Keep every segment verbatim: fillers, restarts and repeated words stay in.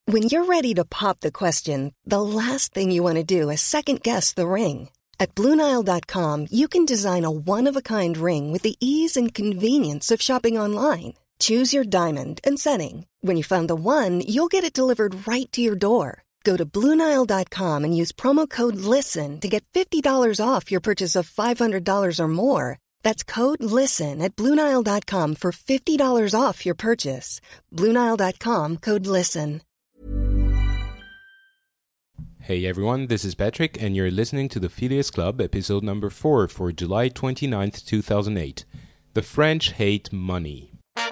When you're ready to pop the question, the last thing you want to do is second-guess the ring. At Blue Nile dot com, you can design a one-of-a-kind ring with the ease and convenience of shopping online. Choose your diamond and setting. When you find the one, you'll get it delivered right to your door. Go to Blue Nile dot com and use promo code LISTEN to get fifty dollars off your purchase of five hundred dollars or more. That's code LISTEN at Blue Nile dot com for fifty dollars off your purchase. Blue Nile dot com, code LISTEN. Hey everyone, this is Patrick, and you're listening to the Phileas Club, episode number four for July twenty-ninth, two thousand eight. The French hate money.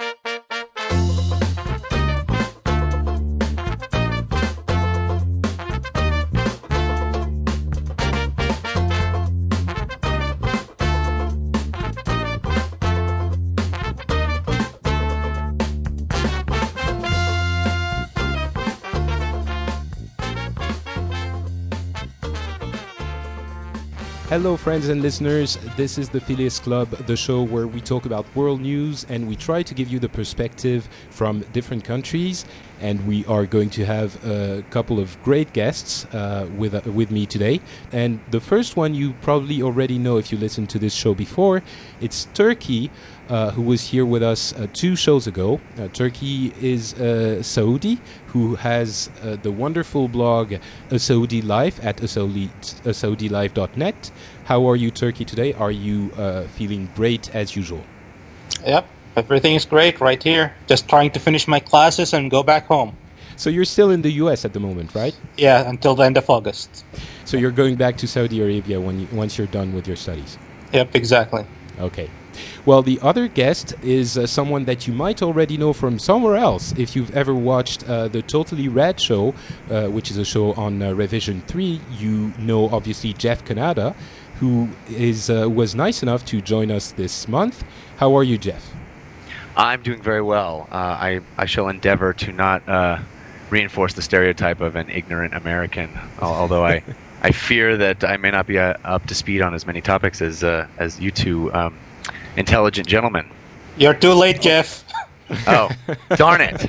Hello friends and listeners, this is the Phileas Club, the show where we talk about world news and we try to give you the perspective from different countries, and we are going to have a couple of great guests uh, with uh, with me today. And the first one you probably already know if you listened to this show before. It's Turkey, uh, who was here with us uh, two shows ago. Uh, Turkey is a Saudi who has uh, the wonderful blog A Saudi Life at a saudi life dot net. How are you, Turkey, today? Are you uh, feeling great as usual? Yep, everything is great right here. Just trying to finish my classes and go back home. So you're still in the U S at the moment, right? Yeah, until the end of August. So you're going back to Saudi Arabia when you, once you're done with your studies? Yep, exactly. Okay. Well, the other guest is uh, someone that you might already know from somewhere else. If you've ever watched uh, the Totally Rad Show, uh, which is a show on uh, Revision three, you know obviously Jeff Canada, who is uh, was nice enough to join us this month. How are you, Jeff? I'm doing very well. Uh, I, I shall endeavor to not uh, reinforce the stereotype of an ignorant American, although I, I fear that I may not be uh, up to speed on as many topics as uh, as you two um, intelligent gentlemen. You're too late, Jeff. Oh, darn it.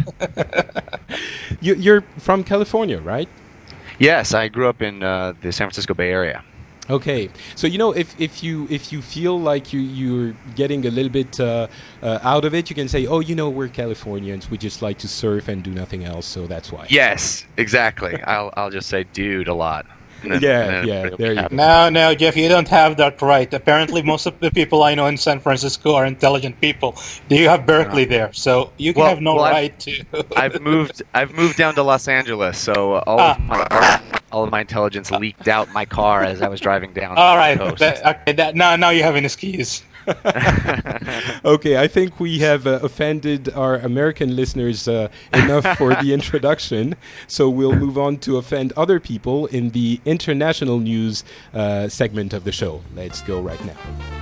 you, you're from California, right? Yes, I grew up in uh, the San Francisco Bay Area. Okay, so you know, if, if you if you feel like you you're getting a little bit uh, uh, out of it, you can say, oh, you know, we're Californians. We just like to surf and do nothing else, so that's why. Yes, exactly. I'll I'll just say dude a lot. Then, yeah, yeah. There you go. No, no, Jeff, you don't have that right. Apparently, most of the people I know in San Francisco are intelligent people. You have Berkeley there, so you well, have no well, right I've, to. I've moved. I've moved down to Los Angeles, so all ah. of my all of my intelligence leaked out my car as I was driving down. All right, the coast. that, okay. That, now, now you have an excuse. Okay, I think we have uh, offended our American listeners uh, enough for the introduction, so we'll move on to offend other people in the international news uh, segment of the show. Let's go right now.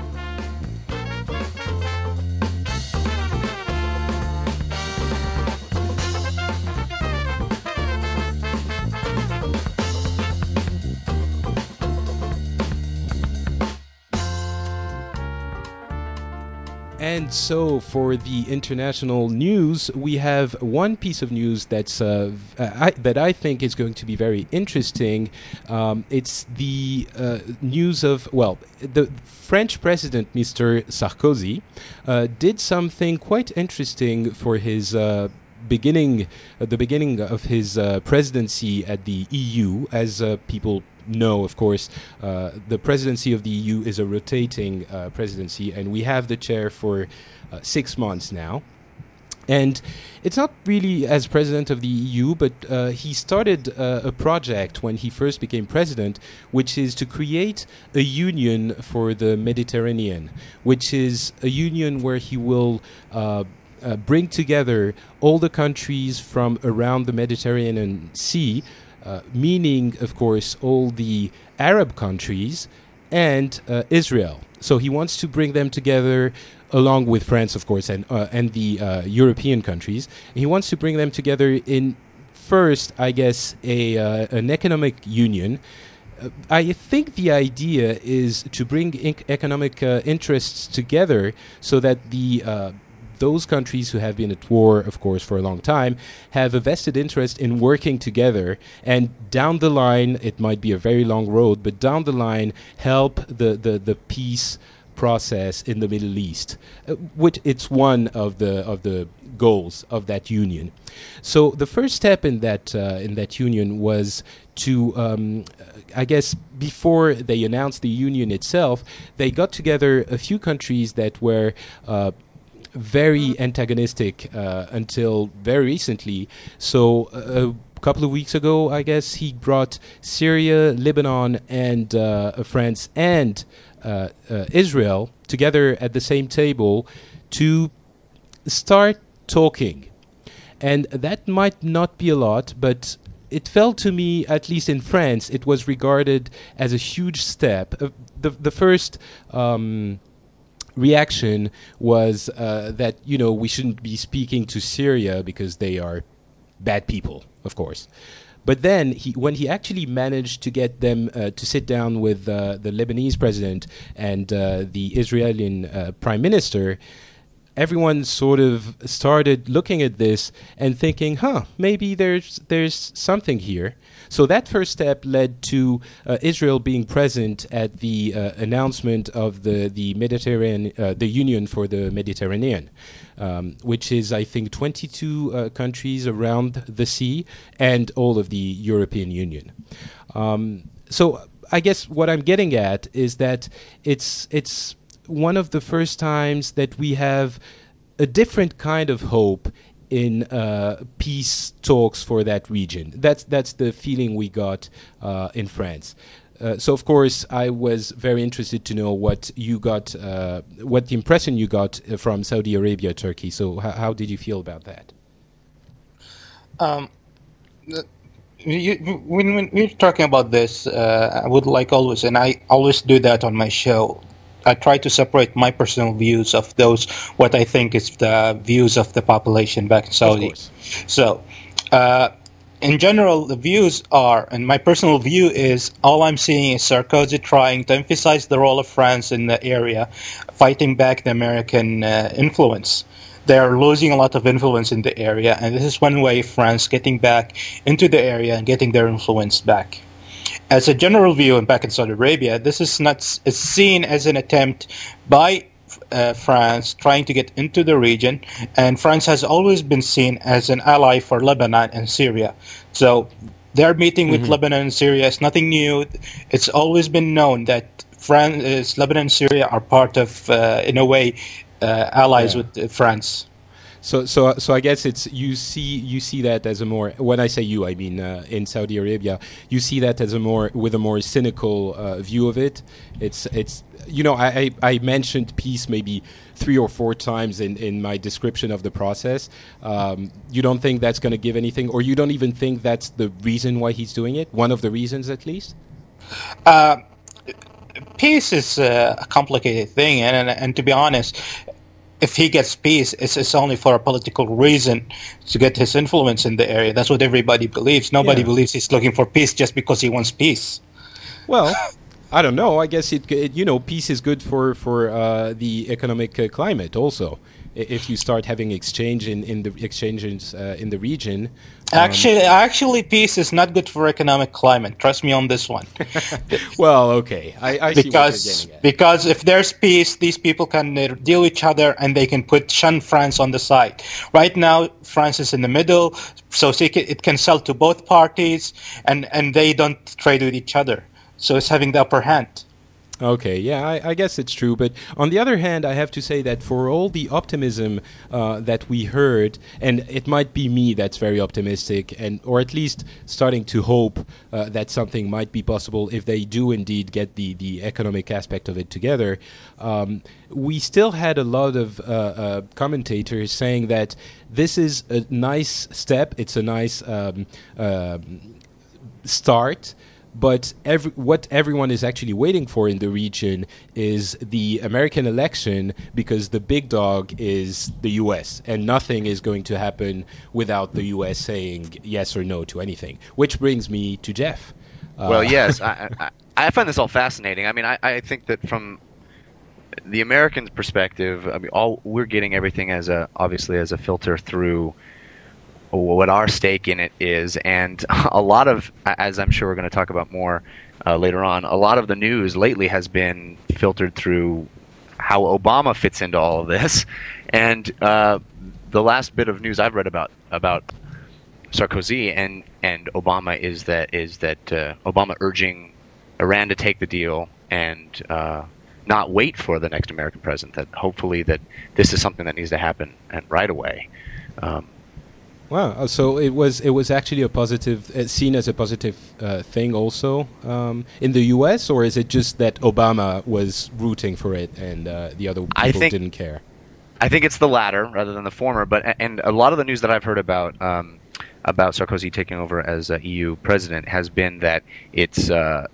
And so for the international news, we have one piece of news that's uh, I, that I think is going to be very interesting. Um, it's the uh, news of, well, the French president, Mister Sarkozy, uh, did something quite interesting for his uh, beginning, uh, the beginning of his uh, presidency at the E U, as uh, people know, of course. Uh, the presidency of the E U is a rotating uh, presidency, and we have the chair for uh, six months now. And it's not really as president of the E U, but uh, he started uh, a project when he first became president, which is to create a union for the Mediterranean, which is a union where he will uh, uh, bring together all the countries from around the Mediterranean Sea, Uh, meaning, of course, all the Arab countries and uh, Israel. So he wants to bring them together, along with France, of course, and uh, and the uh, European countries. And he wants to bring them together in, first, I guess, a uh, an economic union. Uh, I think the idea is to bring inc- economic uh, interests together so that the uh, those countries who have been at war, of course, for a long time, have a vested interest in working together, and down the line, it might be a very long road, but down the line, help the, the, the peace process in the Middle East, uh, which it's one of the of the goals of that union. So the first step in that uh, in that union was to, um, I guess, before they announced the union itself, they got together a few countries that were uh, very antagonistic uh, until very recently. So uh, a couple of weeks ago, I guess, he brought Syria, Lebanon, and uh, France and Uh, uh, Israel together at the same table to start talking. And that might not be a lot, but it felt to me, at least in France, it was regarded as a huge step. Uh, the, the first um, reaction was uh, that, you know, we shouldn't be speaking to Syria because they are bad people, of course. But then, he, when he actually managed to get them uh, to sit down with uh, the Lebanese president and uh, the Israeli uh, prime minister, everyone sort of started looking at this and thinking, huh, maybe there's there's something here. So that first step led to uh, Israel being present at the uh, announcement of the the Mediterranean, uh, the Union for the Mediterranean, um, which is, I think, twenty-two uh, countries around the sea and all of the European Union. Um, so I guess what I'm getting at is that it's it's one of the first times that we have a different kind of hope in uh, peace talks for that region. That's that's the feeling we got uh, in France. Uh, so, of course, I was very interested to know what you got, uh, what the impression you got from Saudi Arabia, Turkey. So, h- how did you feel about that? Um, you, when, when we're talking about this, uh, I would like always, and I always do that on my show, I try to separate my personal views of those, what I think is the views of the population back in Saudi. Of course. So, uh, in general, the views are, and my personal view is, all I'm seeing is Sarkozy trying to emphasize the role of France in the area, fighting back the American uh, influence. They are losing a lot of influence in the area, and this is one way France getting back into the area and getting their influence back. As a general view, and back in Saudi Arabia, this is not is seen as an attempt by uh, France trying to get into the region, and France has always been seen as an ally for Lebanon and Syria. So their meeting with mm-hmm. Lebanon and Syria is nothing new. It's always been known that France, Lebanon and Syria are part of, uh, in a way, uh, allies yeah. with uh, France. So, so, so I guess it's you see you see that as a more, when I say you, I mean uh, in Saudi Arabia, you see that as a more with a more cynical uh, view of it. It's it's you know I, I I mentioned peace maybe three or four times in, in my description of the process. Um, you don't think that's going to give anything, or you don't even think that's the reason why he's doing it? One of the reasons, at least. Uh, peace is uh, a complicated thing, and, and and to be honest, if he gets peace, it's, it's only for a political reason to get his influence in the area. That's what everybody believes. Nobody yeah. believes he's looking for peace just because he wants peace. Well, I don't know. I guess it, it you know, peace is good for for uh, the economic uh, climate also. If you start having exchange in, in the exchanges uh, in the region. Um, actually, actually, peace is not good for economic climate. Trust me on this one. Well, okay, I, I because, see what you're getting at. Because if there's peace, these people can uh, deal with each other, and they can put shun France on the side. Right now, France is in the middle, so it can sell to both parties, and, and they don't trade with each other. So it's having the upper hand. Okay, yeah, I, I guess it's true. But on the other hand, I have to say that for all the optimism uh, that we heard, and it might be me that's very optimistic, and or at least starting to hope uh, that something might be possible if they do indeed get the, the economic aspect of it together, um, we still had a lot of uh, uh, commentators saying that this is a nice step, it's a nice um, uh, start. But every, what everyone is actually waiting for in the region is the American election, because the big dog is the U S, and nothing is going to happen without the U S saying yes or no to anything. Which brings me to Jeff. Uh, well, yes, I, I, I find this all fascinating. I mean, I, I think that from the American perspective, I mean, all we're getting everything as a obviously as a filter through what our stake in it is, and a lot of, as I'm sure we're going to talk about more uh, later on, a lot of the news lately has been filtered through how Obama fits into all of this, and uh, the last bit of news I've read about about Sarkozy and, and Obama is that is that uh, Obama urging Iran to take the deal and uh, not wait for the next American president. That hopefully that this is something that needs to happen and right away. Um, Wow! So it was it was actually a positive, uh, seen as a positive uh, thing also um, in the U S, or is it just that Obama was rooting for it and uh, the other people I think, didn't care? I think it's the latter rather than the former. But and a lot of the news that I've heard about um, about Sarkozy taking over as uh, E U president has been that it's uh,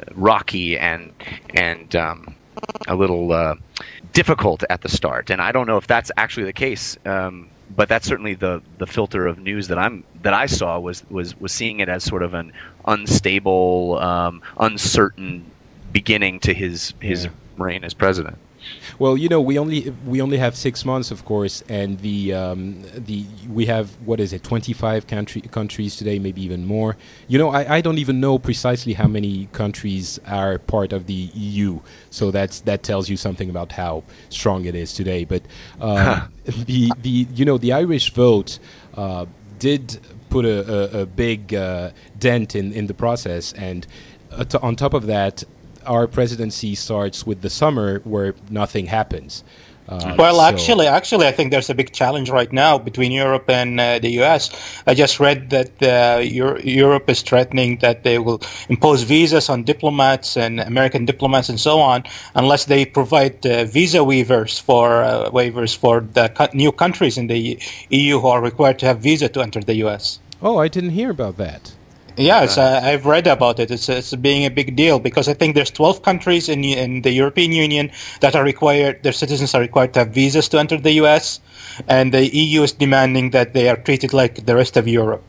rocky and and um, a little uh, difficult at the start. And I don't know if that's actually the case. Um, But that's certainly the, the filter of news that I'm that I saw was was, was seeing it as sort of an unstable, um, uncertain beginning to his his Yeah. reign as president. Well, you know, we only we only have six months, of course, and the um, the we have what is it, twenty-five country, countries today, maybe even more. You know, I, I don't even know precisely how many countries are part of the E U, so that's that tells you something about how strong it is today. But um, the the you know the Irish vote uh, did put a, a, a big uh, dent in in the process, and uh, t- on top of that, our presidency starts with the summer where nothing happens. Uh, well, so actually, actually, I think there's a big challenge right now between Europe and uh, the U S. I just read that uh, Euro- Europe is threatening that they will impose visas on diplomats and American diplomats and so on, unless they provide uh, visa waivers for uh, waivers for the co- new countries in the E U who are required to have visa to enter the U S. Oh, I didn't hear about that. Yes, uh, I've read about it. It's it's being a big deal because I think there's twelve countries in in the European Union that are required, their citizens are required to have visas to enter the U S, and the E U is demanding that they are treated like the rest of Europe.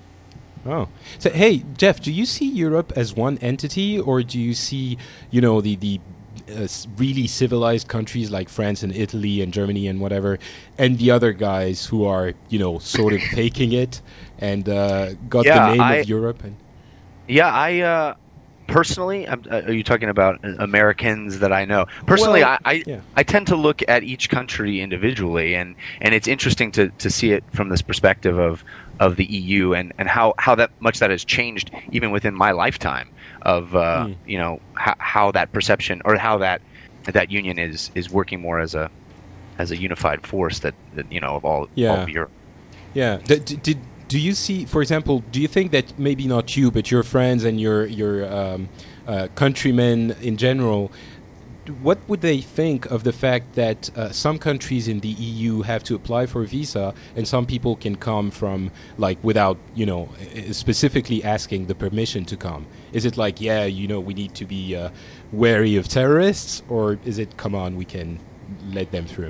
Oh, so hey, Jeff, do you see Europe as one entity, or do you see, you know, the the uh, s- really civilized countries like France and Italy and Germany and whatever, and the other guys who are, you know, sort of faking it and uh, got Yeah, the name I- of Europe? And Yeah, I uh, personally, I'm, uh, are you talking about Americans that I know? Personally, Well, I I, yeah. I tend to look at each country individually, and, and it's interesting to, to see it from this perspective of, of the E U and, and how, how that much that has changed even within my lifetime of uh, Mm. you know how, how that perception or how that that union is, is working more as a as a unified force that, that you know of all, all Yeah. of Europe. Yeah. D- d- did do you see, for example, do you think that maybe not you, but your friends and your your um, uh, countrymen in general, what would they think of the fact that uh, some countries in the E U have to apply for a visa, and some people can come from like without, you know, uh, specifically asking the permission to come? Is it like, yeah, you know, we need to be uh, wary of terrorists, or is it, come on, we can let them through?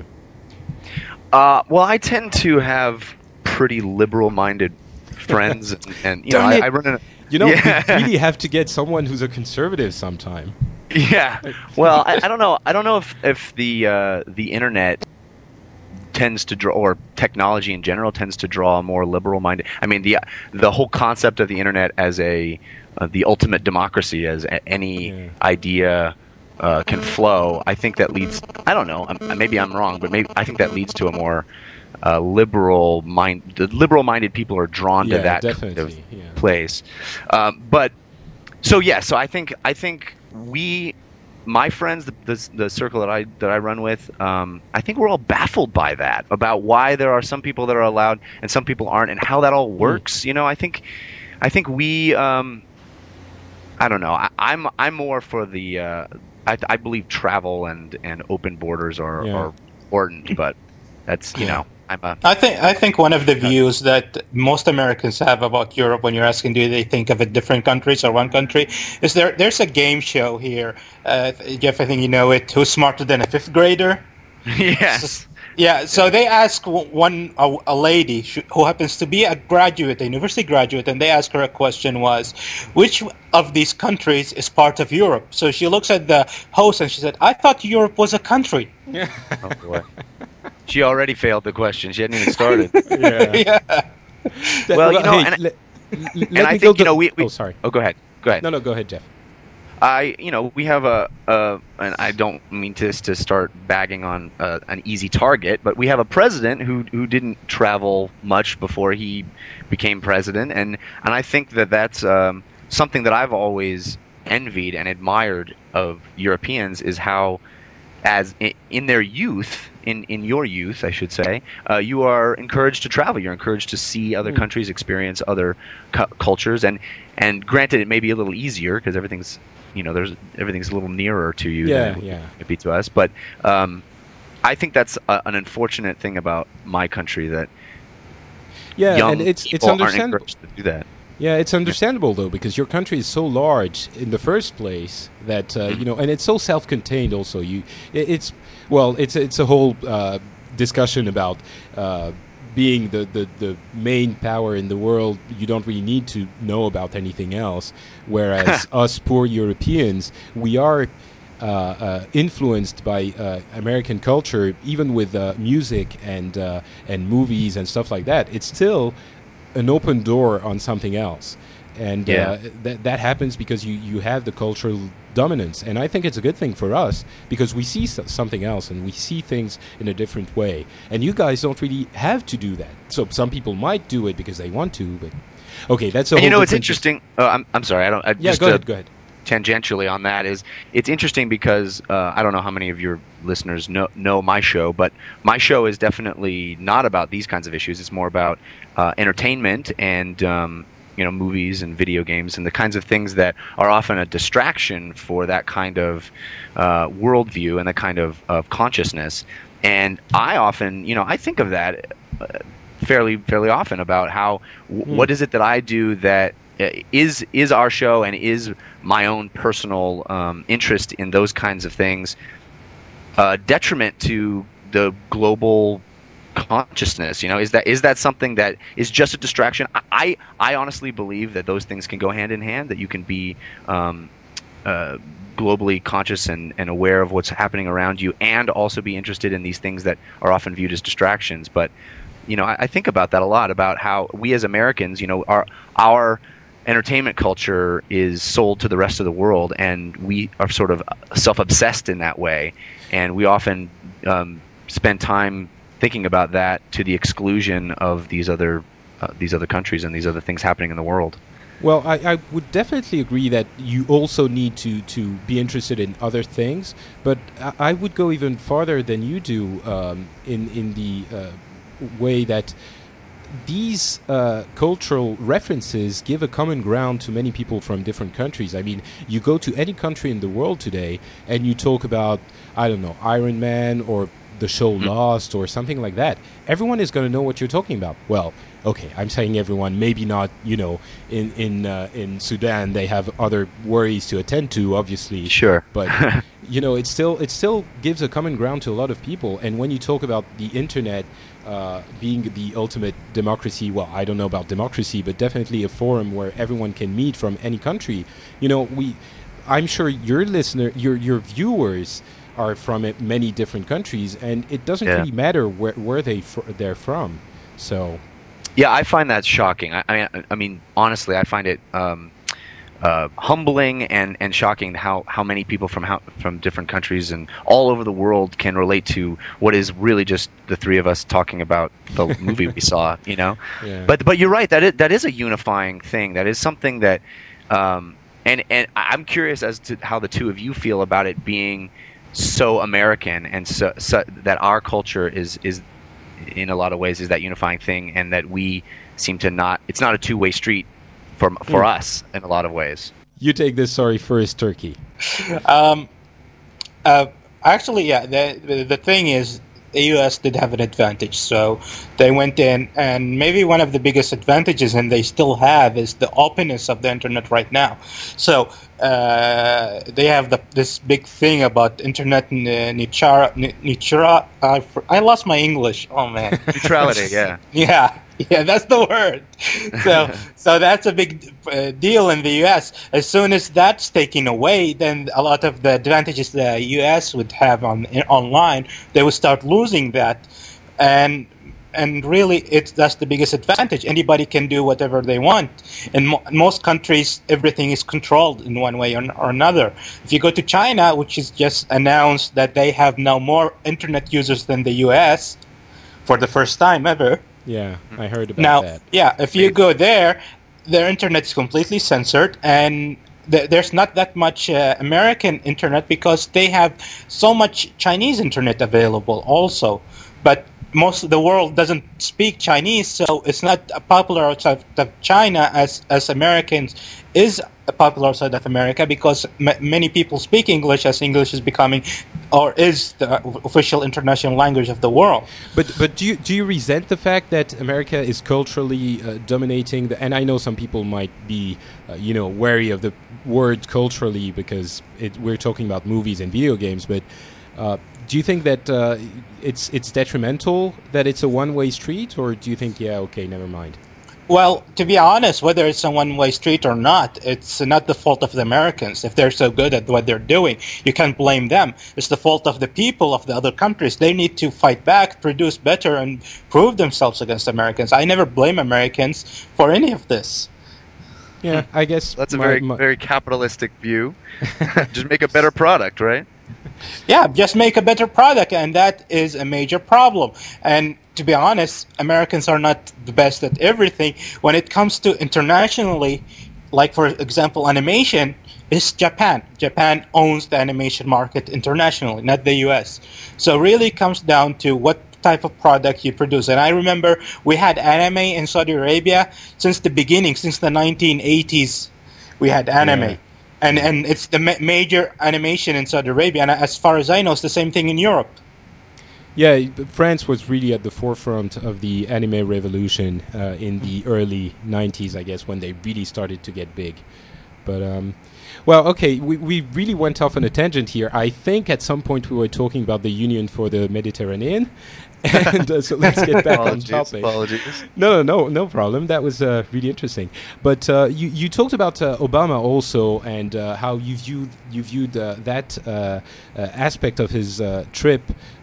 Uh, well, I tend to have pretty liberal-minded friends, and, and you know, Darn I, it. I run in. A, You know, Yeah. we really have to get someone who's a conservative sometime. Yeah. Well, I, I don't know. I don't know if if the uh, the internet tends to draw, or technology in general tends to draw a more liberal-minded. I mean, the the whole concept of the internet as a uh, the ultimate democracy, as a, any Yeah. idea uh, can flow. I think that leads. I don't know. I'm, maybe I'm wrong, but maybe I think that leads to a more uh, liberal mind. The liberal-minded people are drawn Yeah, to that definitely, kind of yeah. place. Um, but so yeah, so I think I think we, my friends, the, the the circle that I that I run with, um, I think we're all baffled by that, about why there are some people that are allowed and some people aren't, and how that all works. You know, I think I think we, um, I don't know, I, I'm I'm more for the, uh, I, I believe travel and, and open borders are, Yeah. are important, but that's you know. I'm a, I think I think one of the views that most Americans have about Europe, when you're asking do they think of it different countries or one country, is there there's a game show here. Uh, Jeff, I think you know it. Who's smarter than a fifth grader? yes. Yeah, so they ask w- one a, a lady sh- who happens to be a graduate, a university graduate, and they ask her a question was, which of these countries is part of Europe? So she looks at the host and she said, I thought Europe was a country. Oh boy, she already failed the question. She hadn't even started. Yeah. Yeah. That- Well, you know, hey, and- le- l- let and I me think go you to- know we, we. Oh, sorry. Oh, go ahead. Go ahead. No, no, go ahead, Jeff. I, you know, we have a, a and I don't mean to to start bagging on uh, an easy target, but we have a president who who didn't travel much before he became president, and and I think that that's um, something that I've always envied and admired of Europeans is how, as in, in their youth, in in your youth, I should say, uh, you are encouraged to travel. You're encouraged to see other Mm. countries, experience other cu- cultures, and and granted, it may be a little easier because everything's you know, there's everything's a little nearer to you Yeah, than it would yeah. be to us. But um, I think that's a, an unfortunate thing about my country that Yeah, young and it's it's people aren't understandable. encouraged to do that. Yeah, it's understandable though, because your country is so large in the first place that uh, you know, and it's so self-contained. Also, you, it, it's well, it's it's a whole uh, discussion about uh, being the, the the main power in the world. You don't really need to know about anything else. Whereas us poor Europeans, we are uh, uh, influenced by uh, American culture, even with uh, music and uh, and movies and stuff like that. It's still an open door on something else, and Yeah. uh, that that happens because you you have the cultural dominance, and I think it's a good thing for us because we see s- something else and we see things in a different way, and you guys don't really have to do that. So some people might do it because they want to, but okay, that's a And you whole know, it's different- interesting. Uh, I'm I'm sorry. I don't. I, Yeah, just go to- ahead, go ahead. tangentially on that is it's interesting because uh, I don't know how many of your listeners know know my show, but my show is definitely not about these kinds of issues. It's more about uh, entertainment and um, you know movies and video games and the kinds of things that are often a distraction for that kind of uh, worldview and the kind of, of consciousness. And I often, you know, I think of that uh, fairly fairly often about how w- Mm. what is it that I do that uh, is is our show and is my own personal um, interest in those kinds of things uh, detriment to the global consciousness? You know, is that is that something that is just a distraction? I I honestly believe that those things can go hand in hand. That you can be um, uh, globally conscious and, and aware of what's happening around you, and also be interested in these things that are often viewed as distractions. But you know, I, I think about that a lot, about how we as Americans, you know, our our entertainment culture is sold to the rest of the world, and we are sort of self-obsessed in that way, and we often um, spend time thinking about that to the exclusion of these other uh, these other countries and these other things happening in the world. Well, I, I would definitely agree that you also need to, to be interested in other things, but I, I would go even farther than you do um, in in the uh, way that these uh, cultural references give a common ground to many people from different countries. I mean, you go to any country in the world today and you talk about, I don't know, Iron Man or the show Mm. Lost or something like that. Everyone is going to know what you're talking about. Well, okay, I'm saying everyone, maybe not, you know, in in uh, in Sudan they have other worries to attend to, obviously. Sure. But you know, it still it still gives a common ground to a lot of people. And when you talk about the internet uh, being the ultimate democracy, well, I don't know about democracy, but definitely a forum where everyone can meet from any country. You know, we, I'm sure your listener, your your viewers are from it, many different countries, and it doesn't Yeah. really matter where where they fr- they're from. So. Yeah, I find that shocking. I, I mean, I mean, honestly, I find it um, uh, humbling and, and shocking how, how many people from how, from different countries and all over the world can relate to what is really just the three of us talking about the movie we saw. You know, Yeah. but but you're right, that is, that is a unifying thing. That is something that, um, and and I'm curious as to how the two of you feel about it being so American and so, so that our culture is is. in a lot of ways is that unifying thing, and that we seem to not, it's not a two-way street for for Mm. us in a lot of ways. You take this, sorry, first, Turkey. Um, uh, actually, yeah. The, the the thing is, the U S did have an advantage, so they went in, and maybe one of the biggest advantages, and they still have, is the openness of the internet right now. So uh, they have the, this big thing about internet nichara, nichara. I, I lost my English. Oh man, neutrality. Yeah, yeah, yeah. That's the word. So, so that's a big uh, deal in the U S. As soon as that's taken away, then a lot of the advantages the U S would have on in, online, they would start losing that, and. And really, it's that's the biggest advantage. Anybody can do whatever they want. In, mo- in most countries, everything is controlled in one way or, or another. If you go to China, which has just announced that they have now more internet users than the U S for the first time ever. Yeah, I heard about now, that. Yeah, if you go there, their internet is completely censored, and th- there's not that much uh, American internet because they have so much Chinese internet available also. But most of the world doesn't speak Chinese, so it's not popular outside of China as, as Americans is popular outside of America because m- many people speak English as English is becoming or is the official international language of the world. But but do you do you resent the fact that America is culturally uh, dominating? The, and I know some people might be uh, you know wary of the word culturally because it, we're talking about movies and video games, but. Uh, do you think that uh, it's it's detrimental that it's a one-way street, or do you think, yeah, okay, never mind? Well, to be honest, whether it's a one-way street or not, it's not the fault of the Americans. If they're so good at what they're doing, you can't blame them. It's the fault of the people of the other countries. They need to fight back, produce better, and prove themselves against Americans. I never blame Americans for any of this. Yeah, I guess that's a my, very my very capitalistic view. Just make a better product, right? Yeah, just make a better product, and that is a major problem. And to be honest, Americans are not the best at everything. When it comes to internationally, like for example, animation, is Japan. Japan owns the animation market internationally, not the U S. So really it comes down to what type of product you produce. And I remember we had anime in Saudi Arabia since the beginning, since the nineteen eighties. We had anime. Yeah. And and it's the ma- major animation in Saudi Arabia, and as far as I know, it's the same thing in Europe. Yeah, France was really at the forefront of the anime revolution uh, in the early nineties, I guess, when they really started to get big. But, um, well, okay, we, we really went off on a tangent here. I think at some point we were talking about the Union for the Mediterranean. And uh, so let's get back on topic. Apologies. No, no, no, no problem. That was uh, really interesting. But uh, you, you talked about uh, Obama also, and uh, how you viewed you viewed uh, that uh, uh, aspect of his uh, trip.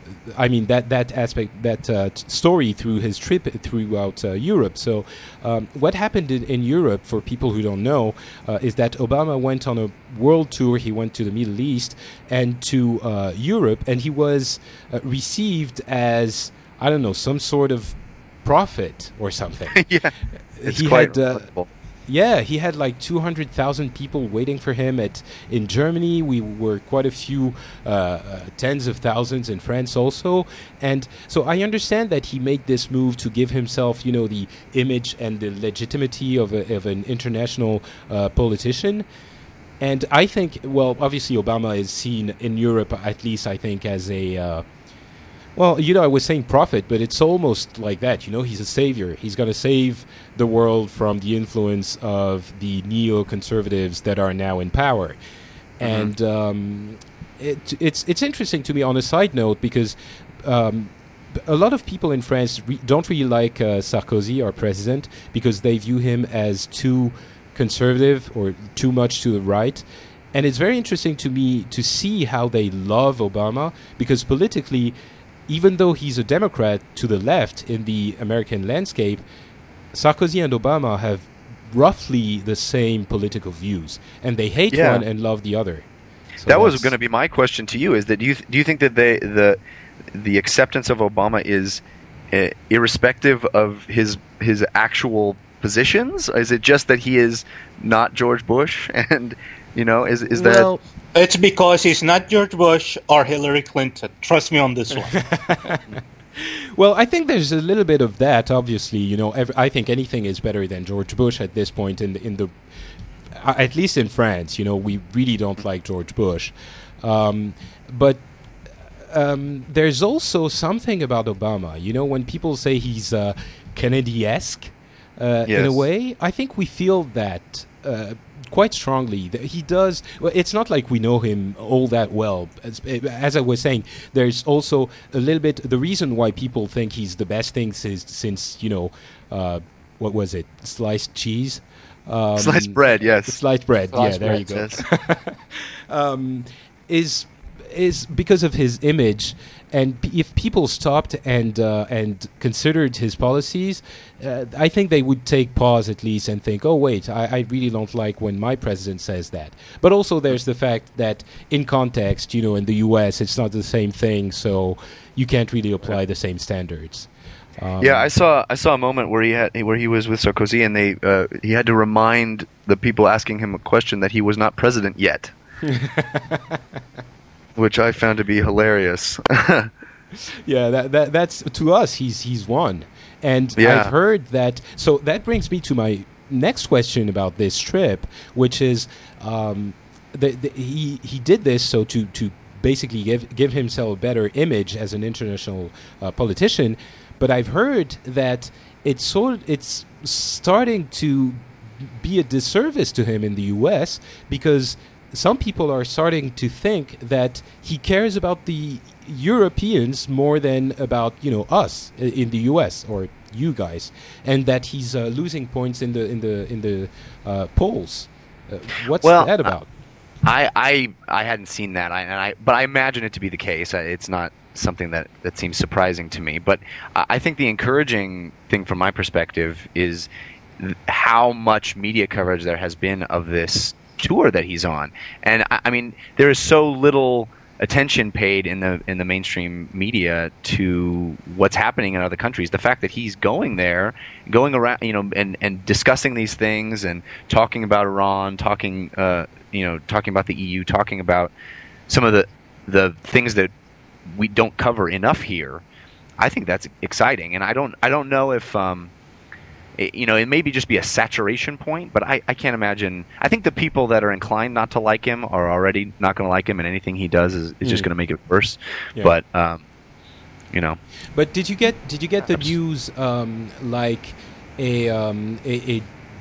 I mean that that aspect, that uh, t- story through his trip throughout uh, Europe. So, um, what happened in, in Europe, for people who don't know, uh, is that Obama went on a world tour. He went to the Middle East and to uh, Europe, and he was uh, received as, I don't know, some sort of prophet or something. Yeah, it's he quite had, uh, remarkable. Yeah, he had like two hundred thousand people waiting for him at in Germany. We were quite a few uh, uh, tens of thousands in France also. And so I understand that he made this move to give himself, you know, the image and the legitimacy of, a, of an international uh, politician. And I think, well, obviously Obama is seen in Europe, at least I think, as a... Uh, Well, you know, I was saying prophet, but it's almost like that. You know, he's a savior. He's going to save the world from the influence of the neoconservatives that are now in power. Mm-hmm. And um, it, it's it's interesting to me on a side note because um, a lot of people in France re- don't really like uh, Sarkozy, our president, because they view him as too conservative or too much to the right. And it's very interesting to me to see how they love Obama, because politically, even though he's a Democrat to the left in the American landscape, Sarkozy and Obama have roughly the same political views, and they hate Yeah. one and love the other. So That was that's- going to be my question to you: is that do you th- do you think that they the the acceptance of Obama is uh, irrespective of his his actual positions? Is it just that he is not George Bush, and you know, is is that? Well, It's because he's not George Bush or Hillary Clinton. Trust me on this one. Well, I think there's a little bit of that. Obviously, you know, ev- I think anything is better than George Bush at this point. In the, in the uh, at least in France, you know, we really don't like George Bush. Um, but um, there's also something about Obama. You know, when people say he's uh, Kennedy-esque, uh, Yes. in a way. I think we feel that uh, quite strongly. That he does. Well, it's not like we know him all that well. As, as I was saying, there's also a little bit. The reason why people think he's the best thing since, since you know, uh, what was it? Sliced cheese. Um, Sliced bread, yes. Sliced bread. Sliced yeah, there bread, you go. Yes. um, is is because of his image, and p- if people stopped and uh, and considered his policies, uh, I think they would take pause at least and think, oh wait, I, I really don't like when my president says that. But also there's the fact that in context, you know, in the U S it's not the same thing, so you can't really apply the same standards. Um, Yeah, I saw I saw a moment where he had where he was with Sarkozy, and they uh, he had to remind the people asking him a question that he was not president yet, which I found to be hilarious. Yeah, that, that that's to us. He's he's won, and Yeah. I've heard that. So that brings me to my next question about this trip, which is, um, the, the, he he did this so to to basically give give himself a better image as an international uh, politician. But I've heard that it's sort it's starting to be a disservice to him in the U S because some people are starting to think that he cares about the Europeans more than about, you know, us i- in the U S or you guys, and that he's uh, losing points in the in the in the uh, polls. Uh, what's Well, that about? I, I I hadn't seen that, I, and I but I imagine it to be the case. I- It's not something that, that seems surprising to me. But I I think the encouraging thing from my perspective is th- how much media coverage there has been of this tour that he's on. And I, I mean, there is so little attention paid in the in the mainstream media to what's happening in other countries. The fact that he's going there, going around, you know, and, and discussing these things and talking about Iran, talking, uh, you know, talking about the E U, talking about some of the the things that we don't cover enough here. I think that's exciting, and I don't I don't know if um, it, you know, it may be just be a saturation point, but I, I can't imagine. I think the people that are inclined not to like him are already not going to like him, and anything he does is, is just Mm. going to make it worse. Yeah. But um, you know, But did you get did you get the news um, like a um, a, a d-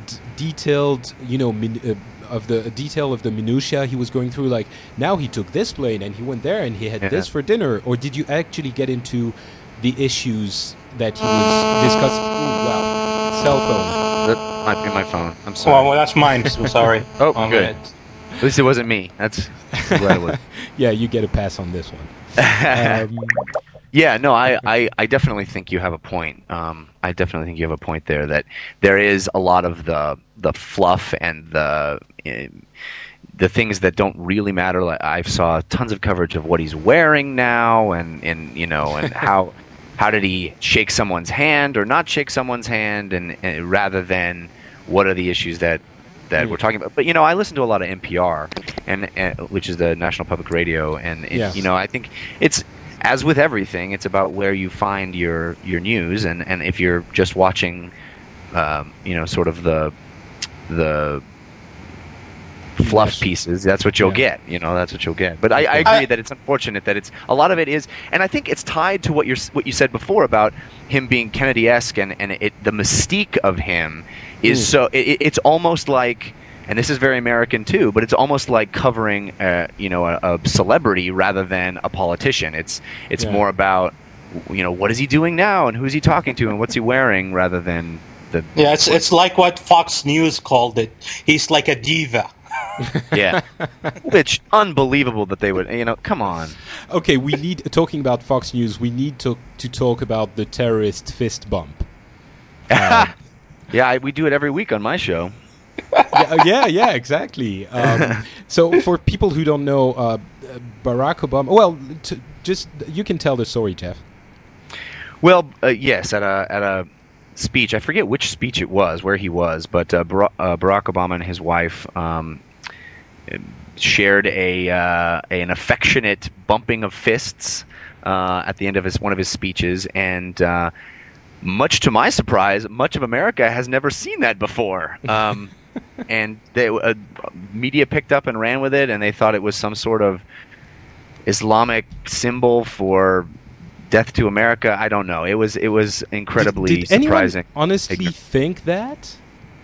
detailed you know min, uh, of the a detail of the minutia he was going through? Like now he took this plane and he went there and he had Yeah. this for dinner, or did you actually get into the issues that he was discussing? Ooh, wow, cell phone. that might be my phone. I'm Well, sorry. well, that's mine. So sorry. Oh, One good. minute. At least it wasn't me. That's I'm glad it was. Yeah, you get a pass on this one. Um, Yeah, no, I, I, I definitely think you have a point. Um, I definitely think you have a point there that there is a lot of the the fluff and the uh, the things that don't really matter. Like I saw tons of coverage of what he's wearing now, and, and you know, and how how did he shake someone's hand or not shake someone's hand, and, and rather than what are the issues that that Mm. we're talking about. But you know, I listen to a lot of N P R, and, and which is the National Public Radio, and it, Yeah. you know, I think it's. As with everything, it's about where you find your, your news, and, and if you're just watching, um, you know, sort of the the fluff Yes. pieces, that's what you'll Yeah. get. You know, that's what you'll get. But I, I agree I- that it's unfortunate that it's a lot of it is, and I think it's tied to what you're what you said before about him being Kennedy-esque, and and it the mystique of him is Mm. so it, it's almost like. And this is very American too, but it's almost like covering, uh, you know, a, a celebrity rather than a politician. It's it's Yeah. more about, you know, what is he doing now, and who's he talking to, and what's he wearing, rather than the Yeah, it's it's like what Fox News called it. He's like a diva. yeah, which unbelievable that they would, you know, come on. okay, we need talking about Fox News. We need to to talk about the terrorist fist bump. Um, Yeah, I, we do it every week on my show. yeah, yeah, yeah, exactly. Um, so, for people who don't know, uh, Barack Obama. Well, t- just you can tell the story, Jeff. Well, uh, yes, at a at a speech, I forget which speech it was, where he was, but uh, Bar- uh, Barack Obama and his wife um, shared a uh, an affectionate bumping of fists uh, at the end of his one of his speeches, and uh, much to my surprise, much of America has never seen that before. Um, and they, uh, media picked up and ran with it, and they thought it was some sort of Islamic symbol for death to America. I don't know. It was it was incredibly did, did surprising. Anyone honestly ignorant. think that?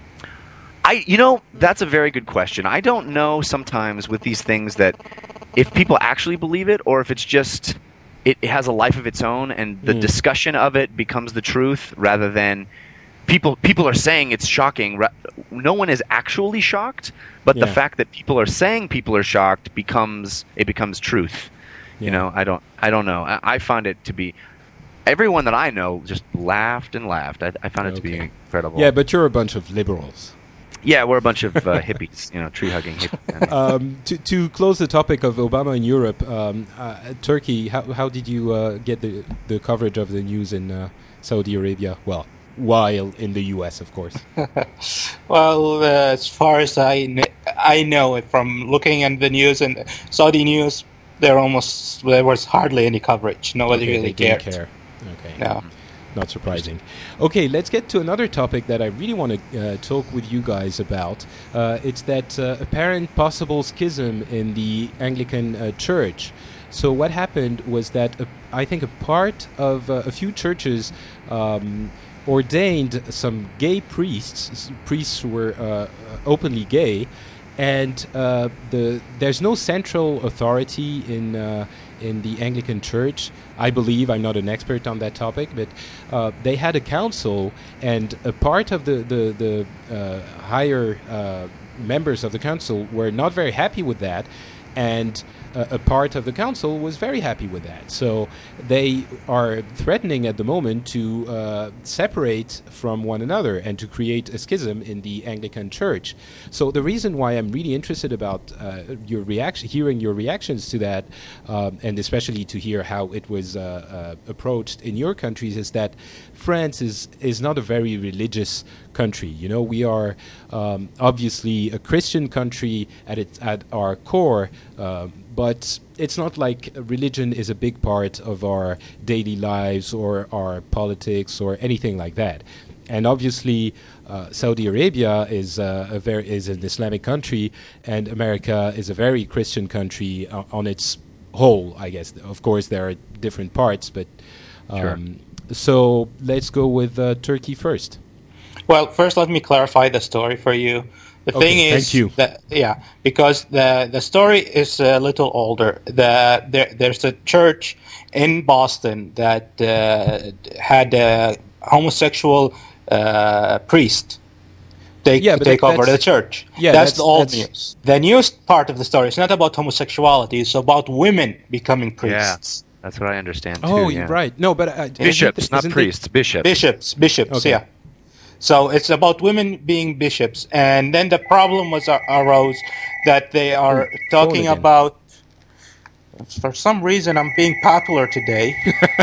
I, you know, that's a very good question. I don't know sometimes with these things that if people actually believe it or if it's just it, it has a life of its own and the Mm. discussion of it becomes the truth rather than people people are saying it's shocking. Ra- No one is actually shocked, but the Yeah. fact that people are saying people are shocked becomes it becomes truth. You Yeah. know, I don't I don't know. I, I find it to be everyone that I know just laughed and laughed. I, I found it to be Okay. incredible. Yeah, but you're a bunch of liberals. Yeah, we're a bunch of uh, hippies, you know, tree-hugging hippies. Um, to, to close the topic of Obama in Europe, um, uh, Turkey, how, how did you uh, get the, the coverage of the news in uh, Saudi Arabia? Well, while in the U S, of course. Well, uh, as far as I, kn- I know it from looking at the news and Saudi news, there almost there was hardly any coverage. Nobody Okay, really they didn't cared. care. Okay. No. Not surprising. Okay, let's get to another topic that I really want to uh, talk with you guys about. Uh, it's that uh, apparent possible schism in the Anglican uh, Church. So what happened was that uh, I think a part of uh, a few churches um, ordained some gay priests, s- priests who were uh, openly gay, and uh, the there's no central authority in uh, in the Anglican Church. I believe, I'm not an expert on that topic, but uh, they had a council, and a part of the the, the uh, higher uh, members of the council were not very happy with that, and uh, a part of the council was very happy with that. So they are threatening at the moment to uh, separate from one another and to create a schism in the Anglican Church. So the reason why I'm really interested about uh, your reaction, hearing your reactions to that, um, and especially to hear how it was uh, uh, approached in your countries, is that France is is not a very religious country. You know, we are um, obviously a Christian country at its at our core, uh, but it's not like religion is a big part of our daily lives or our politics or anything like that. And obviously, uh, Saudi Arabia is uh, a very is an Islamic country, and America is a very Christian country uh, on its whole. I guess, of course, there are different parts, but um, Sure. so let's go with uh, Turkey first. Well, first let me clarify the story for you. The Okay, thing is, thank you. that yeah, because the the story is a little older. The there there's a church in Boston that uh, had a homosexual uh, priest take Yeah, but take that- over the that's- church. yeah, that's, that's- the old that's- news. The news part of the story is not about homosexuality. It's about women becoming Yeah, priests, that's what I understand too. Oh, yeah. you're right. No, but uh, isn't Bishops, it- not isn't it- priests. Bishops. bishops, bishops. Okay. Yeah. So it's about women being bishops, and then the problem was ar- arose that they are Oh, talking phone again. about. For some reason, I'm being popular today,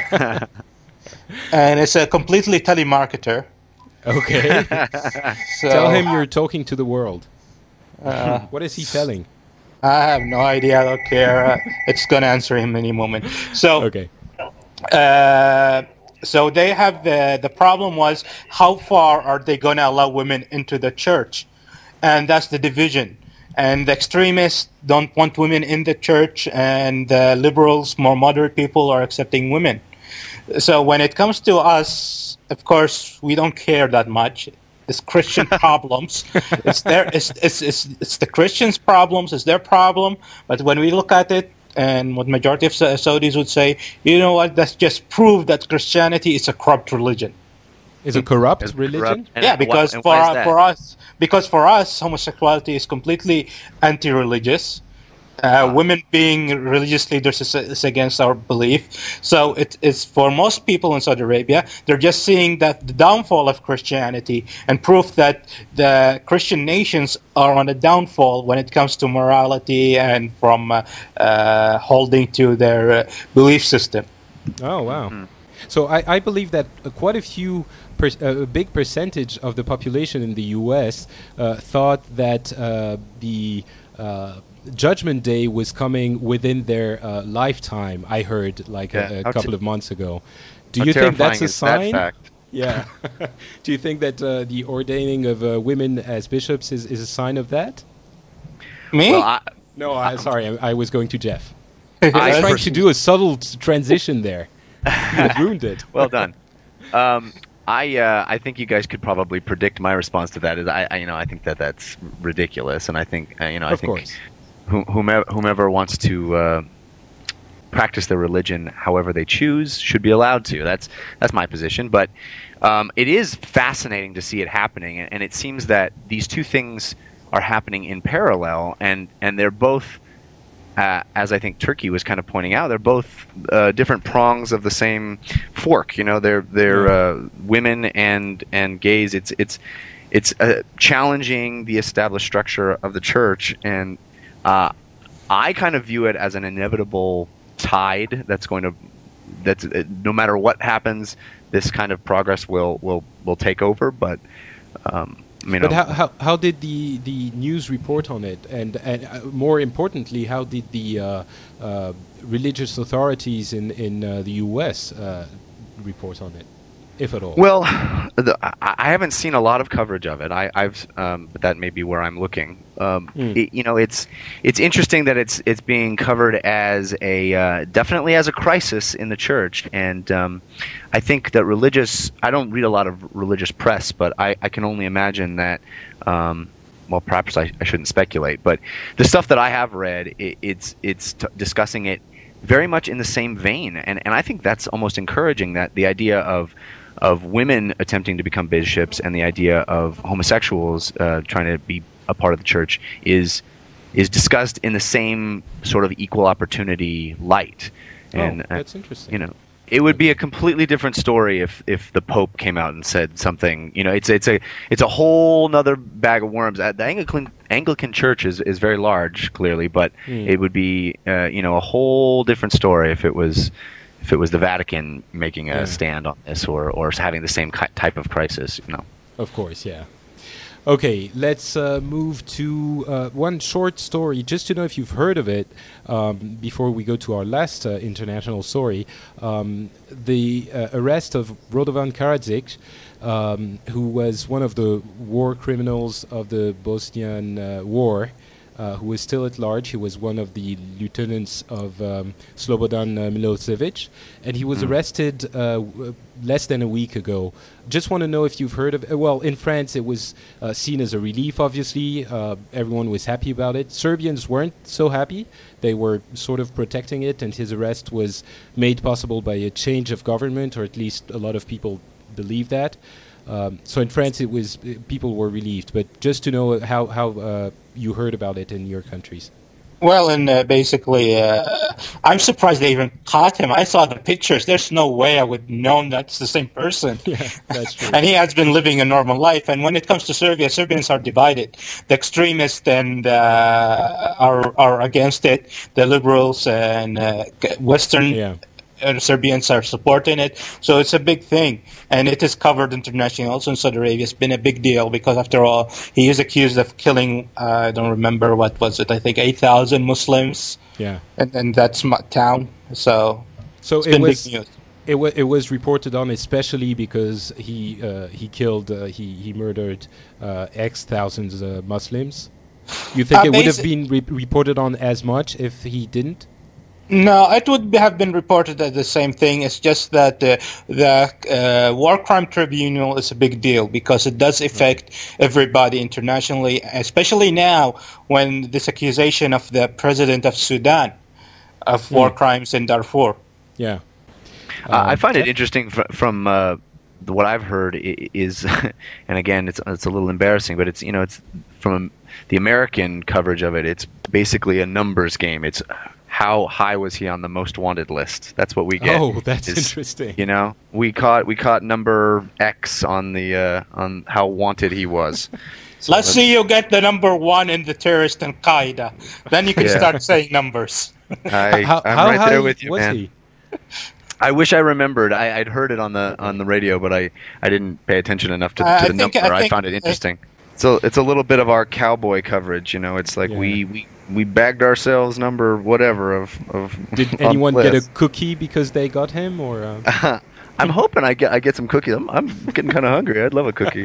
and it's a completely telemarketer. Okay. So Tell him you're talking to the world. uh, What is he selling? I have no idea. I don't care. Uh, it's gonna answer him any moment. So. Okay. Uh, so they have the the problem was how far are they going to allow women into the church, and that's the division. And the extremists don't want women in the church, and the liberals, more moderate people, are accepting women. So when it comes to us, of course, we don't care that much. It's Christian problems. It's their it's, it's it's it's the Christians' problems. It's their problem. But when we look at it, and what majority of Sa- Saudis would say, you know what? That's just proof that Christianity is a corrupt religion. Is a corrupt It's religion? corrupt. And yeah, why- because and for why is uh, that? for us, because for us, homosexuality is completely anti-religious. Uh, women being religious leaders is, is against our belief. So it is for most people in Saudi Arabia. They're just seeing that the downfall of Christianity and proof that the Christian nations are on a downfall when it comes to morality and from uh, uh, holding to their uh, belief system. Oh, wow. So I, I believe that uh, quite a few, per, uh, a big percentage of the population in the U S uh, thought that uh, the uh, Judgment Day was coming within their uh, lifetime. I heard like Yeah, a, a how couple te- of months ago. Do How you think that's terrifying a is that sign? fact? Yeah. Do you think that uh, the ordaining of uh, women as bishops is, is a sign of that? Me? Well, I, No, I, sorry, I, I was going to Jeff. I I was trying pers- to do a subtle t- transition there. You have ruined it. Well done. Um, I uh, I think you guys could probably predict my response to that. Is I, I you know I think that that's ridiculous, and I think uh, you know I Of think course. whom- whomever whomever wants to uh, practice their religion however they choose should be allowed to. That's that's my position. But um, it is fascinating to see it happening, and, and it seems that these two things are happening in parallel, and and they're both. Uh, as I think Turkey was kind of pointing out, they're both uh, different prongs of the same fork. You know, they're they're uh, women and and gays. It's it's it's uh, challenging the established structure of the church, and uh, I kind of view it as an inevitable tide that's going to that's uh, no matter what happens, this kind of progress will will will take over. But um, You know. But how, how how did the, the news report on it, and and uh, more importantly, how did the uh, uh, religious authorities in in uh, the U S uh, report on it, if at all? Well, the, I, I haven't seen a lot of coverage of it. I, I've, um, but that may be where I'm looking. Um, Mm. it, you know, it's it's interesting that it's it's being covered as a uh, definitely as a crisis in the church, and um, I think that religious. I don't read a lot of religious press, but I, I can only imagine that. Um, well, perhaps I, I shouldn't speculate, but the stuff that I have read, it, it's it's t- discussing it very much in the same vein, and and I think that's almost encouraging. That the idea of of women attempting to become bishops and the idea of homosexuals uh, trying to be a part of the church is is discussed in the same sort of equal opportunity light. And oh, that's interesting. Uh, you know, it would be a completely different story if, if the Pope came out and said something. You know, it's it's a it's a whole nother bag of worms. Uh, The Anglican Anglican Church is, is very large, clearly, but Mm. it would be uh, you know a whole different story if it was. If it was the Vatican making a Yeah. stand on this, or, or having the same ki- type of crisis, you know. Of course, yeah. Okay, let's uh, move to uh, one short story, just to know if you've heard of it, um, before we go to our last uh, international story. Um, the uh, arrest of Radovan Karadzic, um, who was one of the war criminals of the Bosnian uh, War, uh, who was still at large. He was one of the lieutenants of um, Slobodan uh, Milosevic, and he was Mm. arrested uh, w- less than a week ago. Just want to know if you've heard of it. Well, in France, it was uh, seen as a relief, obviously. Uh, everyone was happy about it. Serbians weren't so happy. They were sort of protecting it, and his arrest was made possible by a change of government, or at least a lot of people believe that. Um, so in France, it was uh, people were relieved. But just to know how, how uh, you heard about it in your countries. Well, and uh, basically, uh, I'm surprised they even caught him. I saw the pictures. There's no way I would known that's the same person. Yeah, that's true. And he has been living a normal life. And when it comes to Serbia, Serbians are divided. The extremists and uh, are are against it. The liberals and uh, Western Yeah. uh, Serbians are supporting it. So it's a big thing, and it is covered internationally. Also in Saudi Arabia, it's been a big deal because, after all, he is accused of killing. Uh, I don't remember what was it. I think eight thousand Muslims, Yeah. and, and that's my town. So So it's it been was big news. it, wa- it was reported on, especially because he uh, he killed uh, he he murdered uh, X thousands of Muslims. You think Uh, it would have basi- been re- reported on as much if he didn't? No, it would be- have been reported as the same thing. It's just that uh, the uh, War Crime Tribunal is a big deal because it does affect everybody internationally, especially now when this accusation of the president of Sudan of war crimes in Darfur. Yeah. Uh, I Um, find it interesting fr- from uh, the, what I've heard i- is, and again, it's it's a little embarrassing, but it's you know it's from the American coverage of it. It's basically a numbers game. It's how high was he on the most wanted list? That's what we get. Oh, that's is, interesting. You know, we caught we caught number X on the uh, on how wanted he was. So Let's see you get the number one in the terrorist Al Qaeda. Then you can Yeah. start saying numbers. I, how I'm how right high there with you, was man. he? I wish I remembered. I, I'd heard it on the on the radio, but I, I didn't pay attention enough to, Uh, to I the think- number. I I, think- found it interesting. So it's a little bit of our cowboy coverage, you know. It's like Yeah. we, we, we bagged ourselves number whatever of of. Did on anyone the get a list. cookie because they got him, or? Uh? I'm hoping I get I get some cookies. I'm, I'm getting kind of hungry. I'd love a cookie.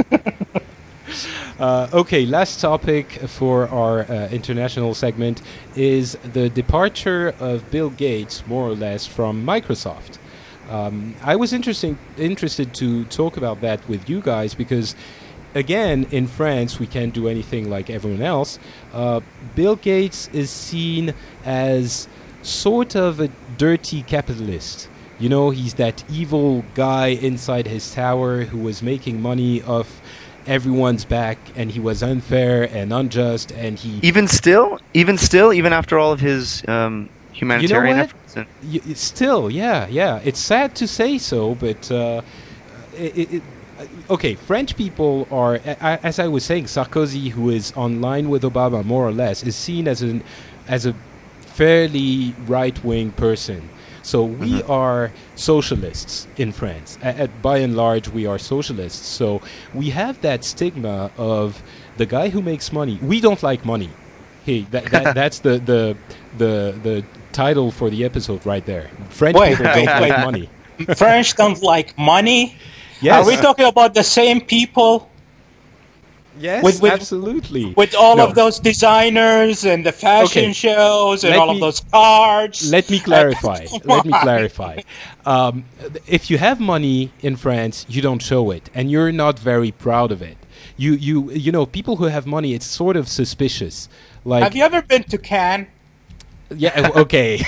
Uh, okay, last topic for our uh, international segment is the departure of Bill Gates, more or less, from Microsoft. Um, I was interesting, interested to talk about that with you guys because, again, in France, we can't do anything like everyone else. Uh, Bill Gates is seen as sort of a dirty capitalist. You know, he's that evil guy inside his tower who was making money off everyone's back, and he was unfair and unjust, and he... Even still? Even still? Even after all of his um, humanitarian you know efforts? And y- still, yeah, yeah. It's sad to say so, but... Uh, it, it, okay, French people are, as I was saying, Sarkozy, who is on line with Obama more or less, is seen as an as a fairly right-wing person. So we mm-hmm. are socialists in France. At, at by and large, we are socialists. So we have that stigma of the guy who makes money. We don't like money. Hey, that, that that's the, the the the title for the episode right there. French wait, people don't wait, like wait. money. French don't like money? Yes. Are we talking about the same people? Yes, with, with, absolutely. With all no. of those designers and the fashion okay. shows and let all me, of those cards. Let me clarify. let me clarify. Um, if you have money in France, you don't show it, and you're not very proud of it. You, you, you know, people who have money, it's sort of suspicious. Like, have you ever been to Cannes? Yeah, okay.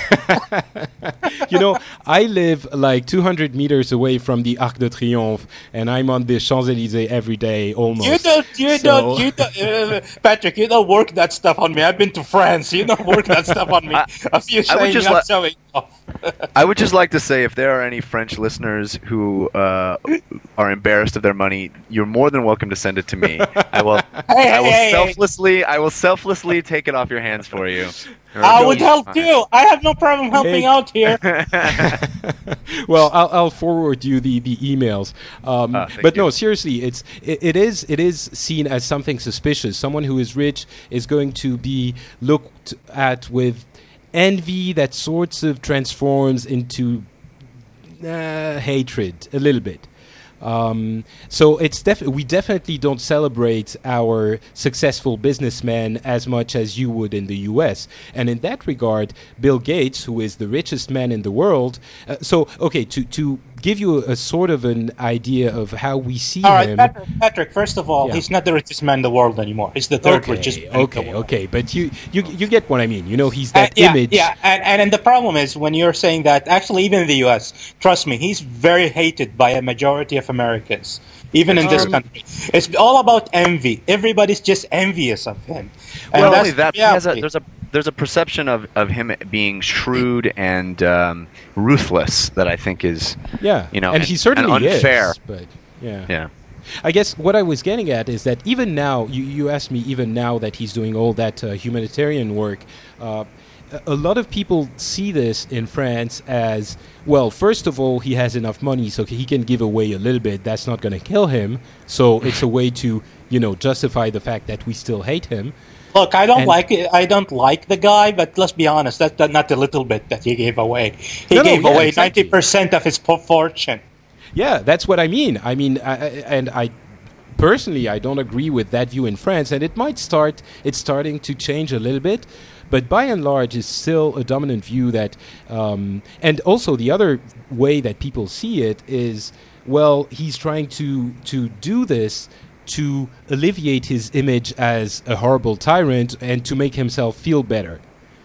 You know, I live like two hundred meters away from the Arc de Triomphe, and I'm on the Champs-Élysées every day, almost. You don't, you so don't, you don't, uh, Patrick, you don't work that stuff on me. I've been to France. You don't work that stuff on me. I, A few I would just not li- showing off. I would just like to say, if there are any French listeners who uh, are embarrassed of their money, you're more than welcome to send it to me. I will, hey, I will hey, selflessly, hey. I will selflessly take it off your hands for you. I would help too. I have no problem helping hey. out here. Well, I'll, I'll forward you the the emails. Um, uh, but you. no, seriously, it's it, it is it is seen as something suspicious. Someone who is rich is going to be looked at with envy that sorts of transforms into uh, hatred a little bit. Um, so it's def- we definitely don't celebrate our successful businessmen as much as you would in the U S. And in that regard, Bill Gates, who is the richest man in the world, uh, so okay, to to give you a, a sort of an idea of how we see all right, him. Patrick, Patrick, first of all, yeah. he's not the richest man in the world anymore. He's the third okay, richest man okay, in the world. okay, but you, you you get what I mean. You know, he's that uh, yeah, image. Yeah, and, and and the problem is when you're saying that, actually, even in the U S, trust me, he's very hated by a majority of Americans, even in this Um, country. It's all about envy. Everybody's just envious of him. And Well, that's only that, the he has a, reality. there's a there's a perception of, of him being shrewd and um, ruthless that I think is Yeah, you know and, and, he certainly and unfair. is. But yeah, Yeah. I guess what I was getting at is that even now, you, you asked me, even now that he's doing all that uh, humanitarian work, uh, a, a lot of people see this in France as, well, first of all, he has enough money so he can give away a little bit. That's not going to kill him. So it's a way to, you know, justify the fact that we still hate him. Look, I don't And- like it. I don't like the guy, but let's be honest. That's that, not the little bit that he gave away. He No, no, gave yeah, away exactly. ninety percent of his po- fortune. Yeah, that's what I mean. I mean, I, I- and I personally, I don't agree with that view in France, and it might start. It's starting to change a little bit, but by and large, it's still a dominant view that. Um, and also, the other way that people see it is, well, he's trying to to do this to alleviate his image as a horrible tyrant and to make himself feel better.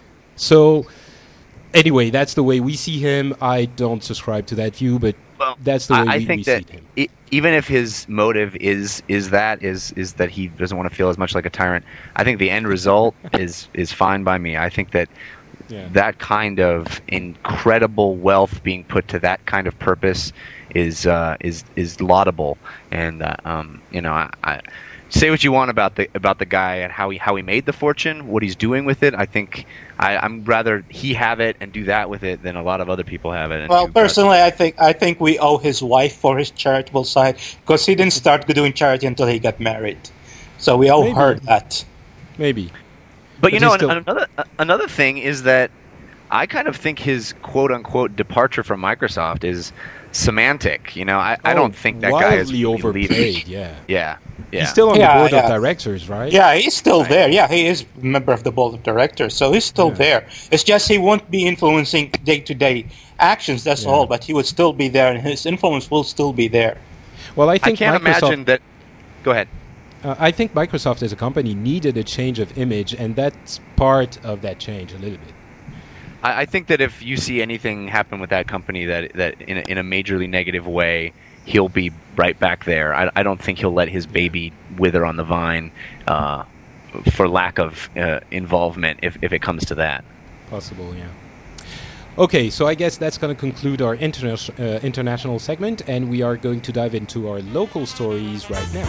So. Anyway, that's the way we see him. I don't subscribe to that view, but Well, that's the way I, I we, think we that see him. I even if his motive is is that is is that he doesn't want to feel as much like a tyrant, I think the end result is is fine by me. I think that Yeah. that kind of incredible wealth being put to that kind of purpose is uh, is is laudable, and uh, um, you know, I, I say what you want about the about the guy and how he how he made the fortune, what he's doing with it. I think I, I'm rather he have it and do that with it than a lot of other people have it. And Well, do that. personally, I think I think we owe his wife for his charitable side because he didn't start doing charity until he got married. So we owe Maybe. her that. Maybe. But you But know, he's still- an- another another thing is that I kind of think his quote unquote departure from Microsoft is semantic. You know, I, I Oh, don't think that guy is wildly really overplayed. leaving. Yeah. Yeah, Yeah. He's still on Yeah, the board yeah. of directors, right? Yeah, he's still Right. there. Yeah, he is a member of the board of directors, so he's still Yeah. there. It's just he won't be influencing day-to-day actions. That's Yeah. all. But he would still be there, and his influence will still be there. Well, I I think can't Microsoft. imagine that. Go ahead. Uh, I think Microsoft as a company needed a change of image, and that's part of that change a little bit. I, I think that if you see anything happen with that company that that in a, in a majorly negative way, he'll be right back there. I, I don't think he'll let his baby wither on the vine uh, for lack of uh, involvement if, if it comes to that. Possible, yeah. Okay, so I guess that's going to conclude our interna- uh, international segment, and we are going to dive into our local stories right now.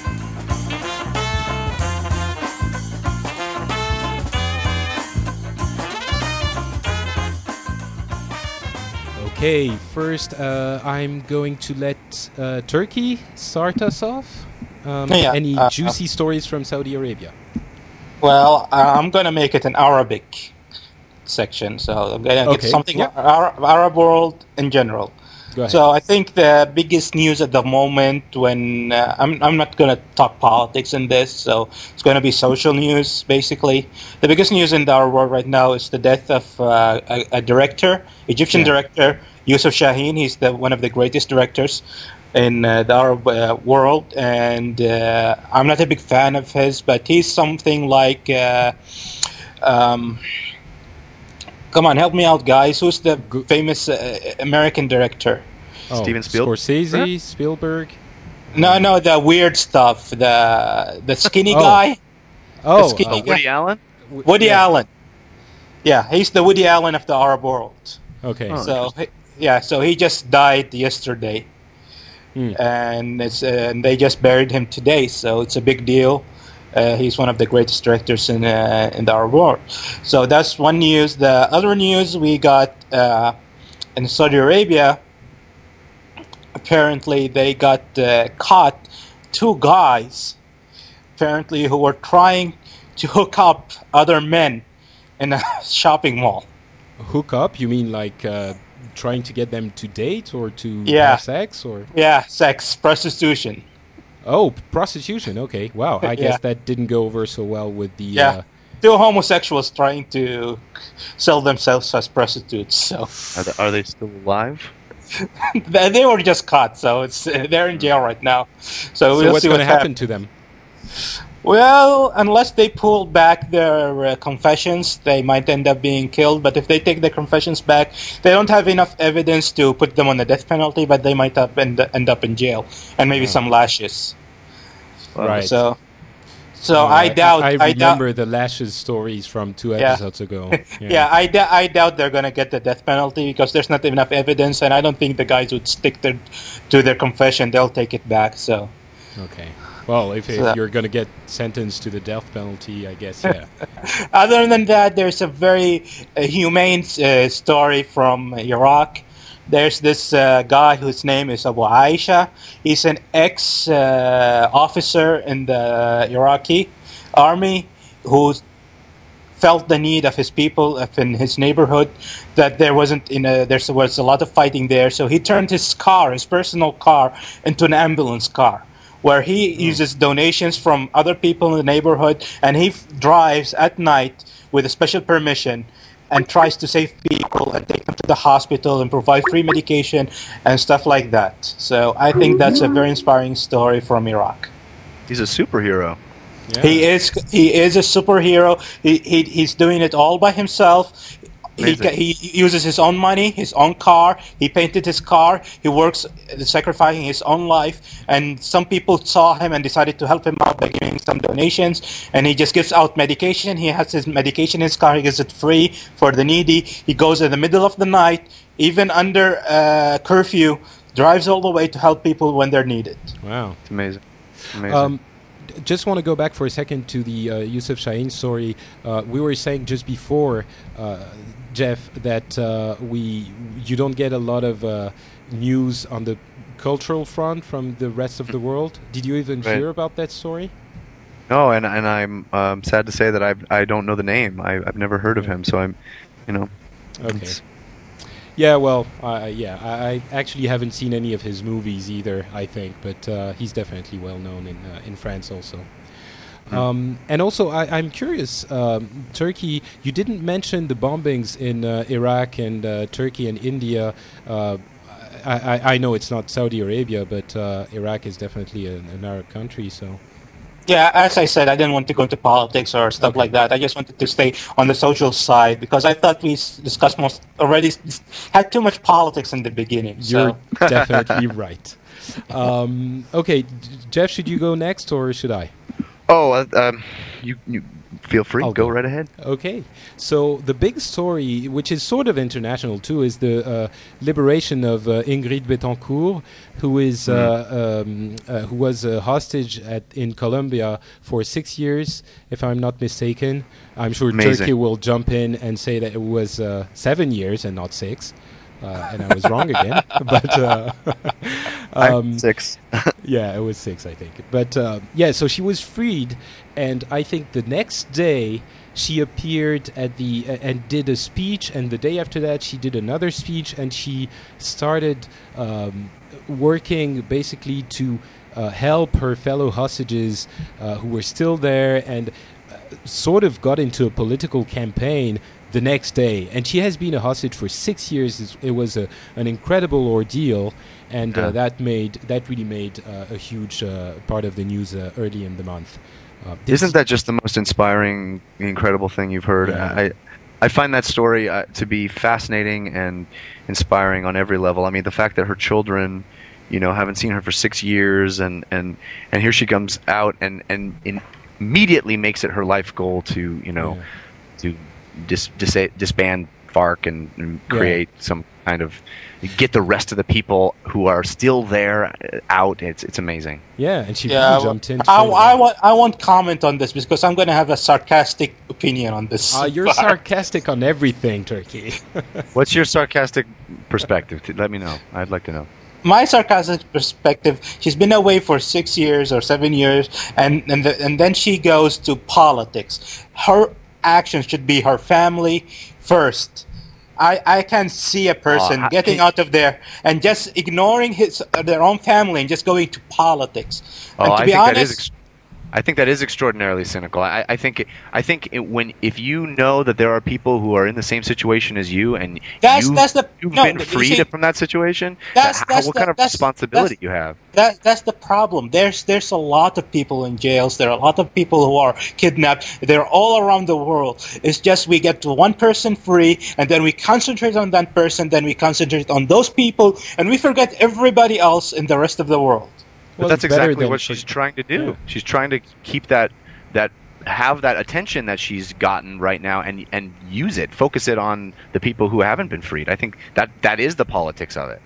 Okay, first uh, I'm going to let uh, Turkey start us off. Um, Yeah, any uh, juicy stories from Saudi Arabia? Well, uh, I'm going to make it an Arabic section, so I'm going to Okay, get something yeah. Arab, Arab world in general. Go ahead. So I think the biggest news at the moment, when uh, I'm I'm not going to talk politics in this, so it's going to be social news basically. The biggest news in our world right now is the death of uh, a, a director, Egyptian Yeah. director Youssef Chahine. He's the one of the greatest directors in uh, the Arab uh, world, and uh, I'm not a big fan of his, but he's something like. Uh, um, Come on, help me out, guys. Who's the Go- famous uh, American director? Oh, Steven Spielberg? Scorsese, Spielberg. No, no, the weird stuff. The the skinny Oh. guy, Oh, skinny uh, guy. Woody Allen? w- Woody yeah. Allen. Yeah, he's the Woody Allen of the Arab world. Okay. Oh. So he- yeah, so he just died yesterday, Hmm. and it's uh, and they just buried him today. So it's a big deal. Uh, he's one of the greatest directors in uh, in the Arab world. So that's one news. The other news we got uh, in Saudi Arabia. Apparently, they got uh, caught two guys. Apparently, who were trying to hook up other men in a shopping mall. Hook up? You mean like uh, trying to get them to date or to Yeah. have sex or? Yeah, sex, prostitution. Oh, prostitution. Okay. Wow. I Yeah. guess that didn't go over so well with the. Yeah. Uh, Two homosexuals trying to sell themselves as prostitutes. So Are they, are they still alive? they they were just caught. So it's uh, they're in jail right now. So, so we'll what's see going what to happen happens. to them? Well, unless they pull back their uh, confessions, they might end up being killed. But if they take the confessions back, they don't have enough evidence to put them on the death penalty. But they might up end, end up in jail and maybe Oh. some lashes. Right. So, so No, I doubt. I, I doubt. remember the lashes stories from two Yeah. episodes ago. Yeah, I, d- I doubt they're going to get the death penalty because there's not enough evidence, and I don't think the guys would stick their, to their confession. They'll take it back. So, Okay. Well, if, if So- you're going to get sentenced to the death penalty, I guess, yeah. other than that, there's a very uh, humane uh, story from Iraq. There's this uh, guy whose name is Abu Aisha. He's an ex uh, officer in the Iraqi army who felt the need of his people of in his neighborhood that there wasn't in a, there was a lot of fighting there, so he turned his car, his personal car, into an ambulance car where he uses donations from other people in the neighborhood, and he f- drives at night with a special permission and tries to save people and take them to the hospital and provide free medication and stuff like that. So I think that's a very inspiring story from Iraq. He's a superhero. yeah. He is he is a superhero. He, he he's doing it all by himself. He, Amazing. ca- he uses his own money, his own car. He painted his car. He works, uh, sacrificing his own life. And some people saw him and decided to help him out by giving some donations. And he just gives out medication. He has his medication in his car. He gives it free for the needy. He goes in the middle of the night, even under uh, curfew, drives all the way to help people when they're needed. Wow. It's amazing. Amazing. Um, d- just want to go back for a second to the uh, Youssef Chahine story. Uh, we were saying just before, uh, Jeff, that uh, we you don't get a lot of uh, news on the cultural front from the rest of the world. Did you even Right. hear about that story? no, and and I'm um, sad to say that I I don't know the name. I, I've never heard of him. So I'm, you know. Okay. it's- Yeah, well, uh, yeah, I, I actually haven't seen any of his movies either. I think, but uh, he's definitely well known in uh, in France also. Hmm. Um, and also, I, I'm curious, um, Turkey. You didn't mention the bombings in uh, Iraq and uh, Turkey and India. Uh, I, I, I know it's not Saudi Arabia, but uh, Iraq is definitely an, an Arab country. So Yeah, as I said, I didn't want to go into politics or stuff Okay. like that. I just wanted to stay on the social side because I thought we s- discussed most already s- had too much politics in the beginning. you're So definitely right. Um, okay, J- Jeff, should you go next or should I? Oh, uh, um, you, you feel free. I'll go go. right ahead. Okay, so the big story, which is sort of international too, is the uh, liberation of uh, Ingrid Betancourt, who is uh, um, uh, who was a hostage at in Colombia for six years, if I'm not mistaken. I'm sure Amazing. Turkey will jump in and say that it was uh, seven years and not six, uh, and I was wrong again. But uh, I'm six. yeah, it was six, I think. But uh, yeah, so she was freed, and I think the next day she appeared at the uh, and did a speech, and the day after that she did another speech, and she started um, working basically to uh, help her fellow hostages uh, who were still there, and uh, sort of got into a political campaign the next day. And she has been a hostage for six years. It's- It was a, an incredible ordeal, and Yeah. uh, that made that really made uh, a huge uh, part of the news uh, early in the month. Uh, did Isn't you- that just the most inspiring, incredible thing you've heard? Yeah. I, I find that story uh, to be fascinating and inspiring on every level. I mean, the fact that her children, you know, haven't seen her for six years, and, and, and here she comes out and, and in, immediately makes it her life goal to, you know, Yeah. to dis, dis, disband FARC and, and Yeah. create some kind of get the rest of the people who are still there uh, out. It's it's amazing. Yeah, and she yeah, really jumped in. I, straight I, away. won't, I won't comment on this because I'm going to have a sarcastic opinion on this. Uh, you're sarcastic on everything, Turkey. What's your sarcastic perspective? T- Let me know. I'd like to know. My sarcastic perspective, she's been away for six years or seven years, and and, the, and then she goes to politics. Her actions should be her family first. I, I can see a person how- getting can- out of there and just ignoring his uh, their own family and just going to politics. Oh, and to I be think honest, that is. Ex- I think that is extraordinarily cynical. I, I think. It, I think it, when if you know that there are people who are in the same situation as you, and That's- you, that's the- you've no, been you freed see, from that situation, that's- that- that's what the- kind of that's- responsibility that's- you have? That that's the problem. There's there's a lot of people in jails. There are a lot of people who are kidnapped. They're all around the world. It's just we get one person free, and then we concentrate on that person. Then we concentrate on those people, and we forget everybody else in the rest of the world. But Well, that's it's better exactly than what for- she's trying to do. Yeah. She's trying to keep that that have that attention that she's gotten right now and and use it, focus it on the people who haven't been freed. I think that that is the politics of it.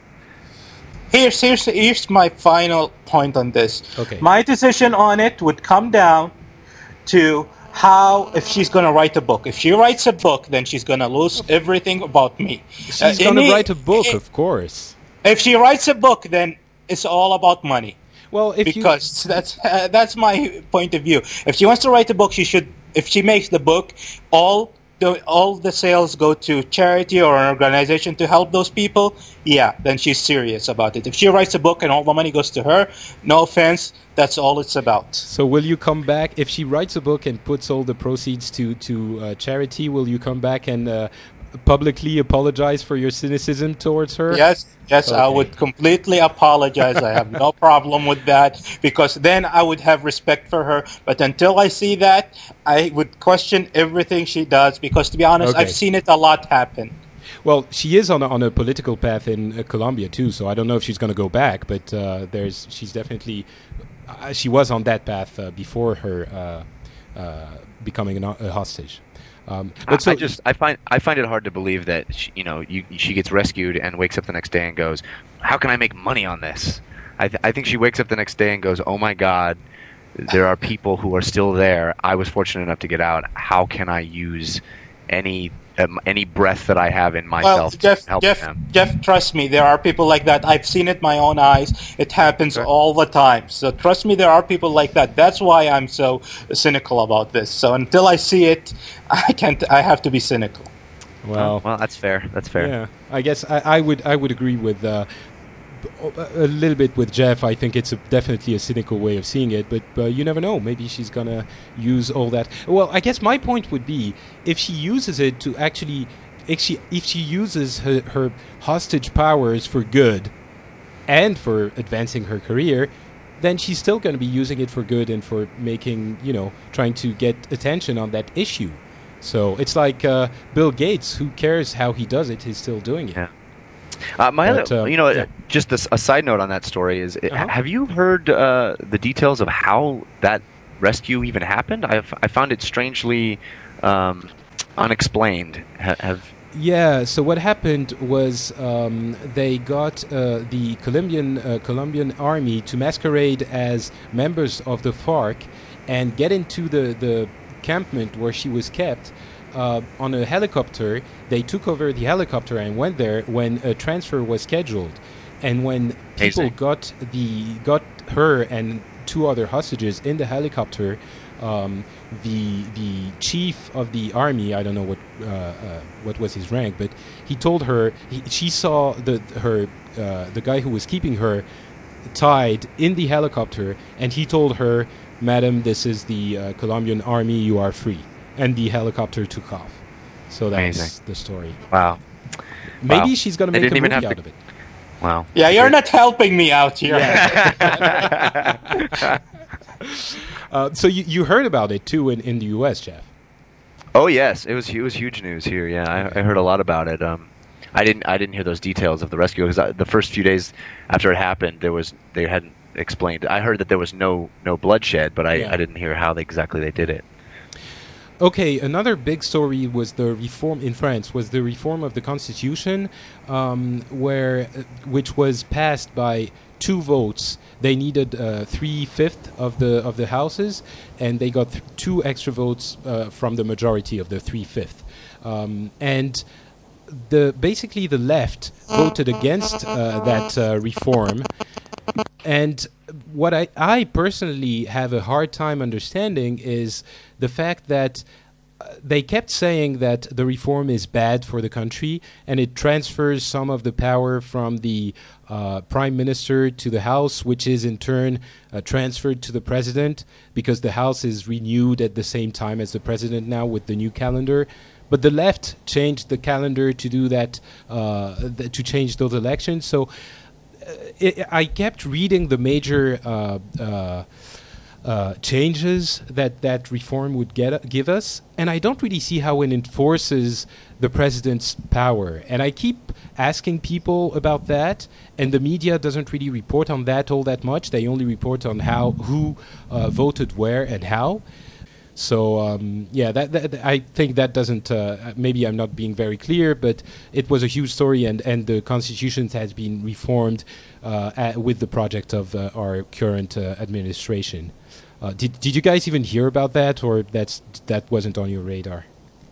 Here's here's here's my final point on this. Okay. My decision on it would come down to how if she's going to write a book. If she writes a book, then she's going to lose everything about me. She's Uh, going to any- write a book, i- of course. If she writes a book, then it's all about money. Well, if you Because that's uh, that's my point of view. If she wants to write a book, she should. If she makes the book, all the all the sales go to charity or an organization to help those people. Yeah, then she's serious about it. If she writes a book and all the money goes to her, no offense, that's all it's about. So will you come back if she writes a book and puts all the proceeds to to uh, charity? Will you come back and uh, publicly apologize for your cynicism towards her? Yes, yes, I Okay. would completely apologize. I have no problem with that because then I would have respect for her. But until I see that, I would question everything she does because, to be honest, Okay. I've seen it a lot happen. Well, she is on a, on a political path in uh, Colombia too, so I don't know if she's going to go back. But uh, there's she's definitely uh, she was on that path uh, before her uh, uh, becoming an, a hostage. Um, I, but so I just I find I find it hard to believe that she, you know you, she gets rescued and wakes up the next day and goes, how can I make money on this? I th- I think she wakes up the next day and goes, oh my God, there are people who are still there. I was fortunate enough to get out. How can I use any um, any breath that I have in Well, myself Jeff, to help Jeff, them? Jeff, trust me, there are people like that. I've seen it with my own eyes. It happens Okay. all the time. So trust me, there are people like that. That's why I'm so cynical about this. So until I see it, I can't. I have to be cynical. Well, Oh, well, that's fair. That's fair. yeah, I guess I, I would I would agree with uh, b- a little bit with Jeff. I think it's a, definitely a cynical way of seeing it, but uh, you never know. Maybe she's gonna use all that. Well, I guess my point would be if she uses it to actually, if she if she uses her, her hostage powers for good, and for advancing her career, then she's still going to be using it for good and for making, you know, trying to get attention on that issue. So it's like uh, Bill Gates, who cares how he does it, he's still doing it. Yeah. Uh, my But, other, uh, you know, yeah. just this, a side note on that story is, Uh-huh. have you heard uh, the details of how that rescue even happened? I've I found it strangely um, unexplained. Ha- have Yeah, so what happened was um, they got uh, the Colombian uh, Colombian army to masquerade as members of the FARC and get into the, the encampment where she was kept uh, on a helicopter. They took over the helicopter and went there when a transfer was scheduled. And when people Amazing. got the got her and two other hostages in the helicopter, um, the the chief of the army, I don't know what uh, uh, what was his rank, but he told her he, she saw the her uh, the guy who was keeping her tied in the helicopter, and he told her, "Madam, this is the uh, Colombian army. You are free." And the helicopter took off. So that's Amazing. the story. wow, Maybe Wow. she's gonna They make a didn't movie even have out to- of it. wow. Yeah, you're not helping me out here. Uh, so you, you heard about it too in, in the U S, Jeff. Oh yes, it was it was huge news here. Yeah, I, I heard a lot about it. Um, I didn't I didn't hear those details of the rescue because the first few days after it happened, there was they hadn't explained. I heard that there was no no bloodshed, but I, Yeah. I didn't hear how they, exactly they did it. Okay, another big story was the reform in France. Was the reform of the constitution, um, where uh, which was passed by two votes. They needed uh, three fifth of the of the houses, and they got th- two extra votes uh, from the majority of the three fifth. Um, and the basically the left voted against uh, that uh, reform. And what I, I personally have a hard time understanding is the fact that uh, they kept saying that the reform is bad for the country and it transfers some of the power from the uh, prime minister to the House, which is in turn uh, transferred to the president because the House is renewed at the same time as the president now with the new calendar. But the left changed the calendar to do that, uh, th- to change those elections. So It, I kept reading the major uh, uh, uh, changes that that reform would get give us, and I don't really see how it enforces the president's power. And I keep asking people about that, and the media doesn't really report on that all that much. They only report on how who uh, voted where and how. So um, yeah, that, that I think that doesn't. Uh, maybe I'm not being very clear, but it was a huge story, and, and the constitution has been reformed uh, at, with the project of uh, our current uh, administration. Uh, did did you guys even hear about that, or that's that wasn't on your radar?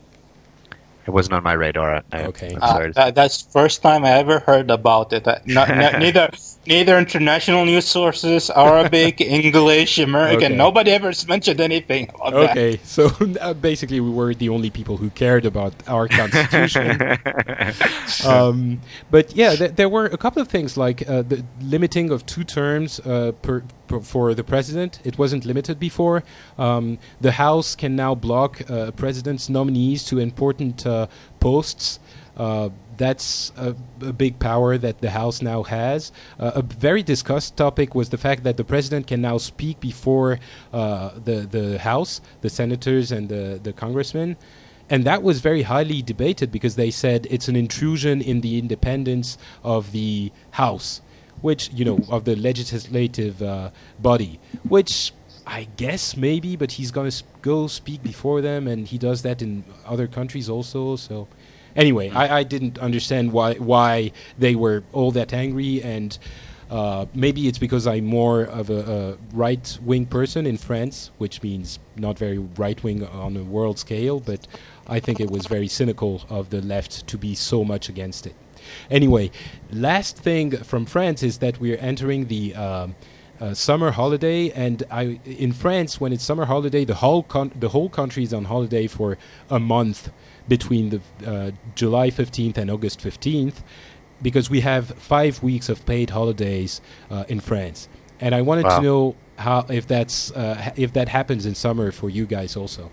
It wasn't on my radar. I, Okay. I'm Uh, sorry. that, that's the first time I ever heard about it. Uh, no, no, neither neither international news sources, Arabic, English, American. Okay. Nobody ever has mentioned anything about that. Okay, so uh, basically we were the only people who cared about our constitution. um, but yeah, th- there were a couple of things like uh, the limiting of two terms uh, per, per for the president. It wasn't limited before. Um, the House can now block uh, president's nominees to important uh, posts. Uh, that's a, a big power that the House now has. Uh, a very discussed topic was the fact that the president can now speak before uh, the the House, the senators and the, the congressmen. And that was very highly debated because they said it's an intrusion in the independence of the House, which, you know, of the legislative uh, body, which I guess maybe, but he's going to sp- go speak before them, and he does that in other countries also. So anyway, I, I didn't understand why why they were all that angry, and uh, maybe it's because I'm more of a, a right-wing person in France, which means not very right-wing on a world scale, but I think it was very cynical of the left to be so much against it. Anyway, last thing from France is that we're entering the um, uh, summer holiday, and I in France when it's summer holiday, the whole con- the whole country is on holiday for a month between the uh, July fifteenth and August fifteenth, because we have five weeks of paid holidays uh, in France. And I wanted Wow. to know how if that's uh, ha- if that happens in summer for you guys also.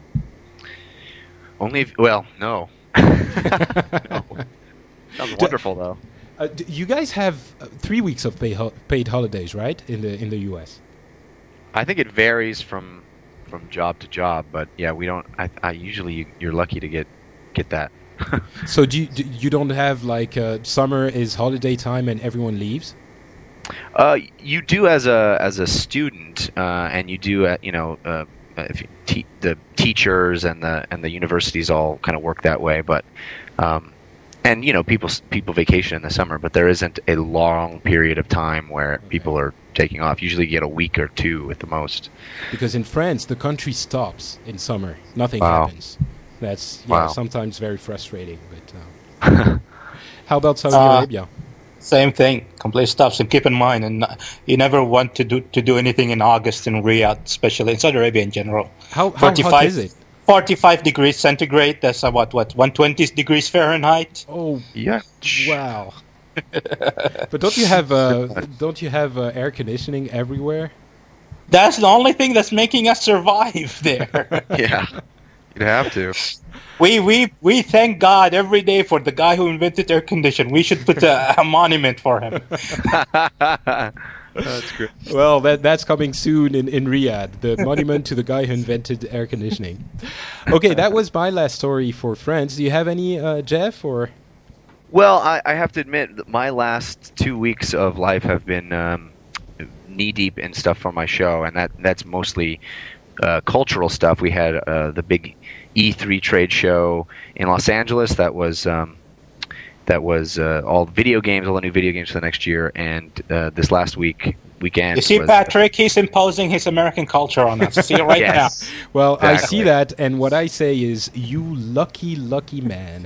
Only if, well, no. No. Sounds wonderful though. Uh, d- you guys have uh, three weeks of pay ho- paid holidays, right? In the in the U S. I think it varies from from job to job, but yeah, we don't. I, I usually you, you're lucky to get get that. So do you, do you don't have like uh, summer is holiday time and everyone leaves? Uh, you do as a as a student, uh, and you do uh, you know uh, if you te- the teachers and the and the universities all kind of work that way, but um, and you know people s- people vacation in the summer, but there isn't a long period of time where people are taking off. Usually, you get a week or two at the most. Because in France, the country stops in summer. Nothing Wow. happens. That's yeah, Wow. sometimes very frustrating. But uh, how about Saudi Uh, Arabia? Same thing, complete stops. And keep in mind, and you never want to do to do anything in August in Riyadh, especially in Saudi Arabia in general. How, how hot is it? forty-five degrees centigrade. That's about what one hundred twenty degrees Fahrenheit. Oh, Yeah. wow! But don't you have uh, don't you have uh, air conditioning everywhere? That's the only thing that's making us survive there. Yeah. You'd have to. we we we thank God every day for the guy who invented air conditioning. We should put a, a monument for him. That's great. Well, that that's coming soon in, in Riyadh, the monument to the guy who invented air conditioning. Okay, that was my last story for France. Do you have any, uh, Jeff, or? Well, I, I have to admit that my last two weeks of life have been um, knee deep in stuff for my show, and that that's mostly uh, cultural stuff. We had uh, the big E three trade show in Los Angeles. That was um, that was uh, all video games, all the new video games for the next year. And uh, this last week weekend. You see, was, Patrick, he's imposing his American culture on us. See it right Yes. Well, I see Exactly. that, and what I say is, you lucky, lucky man.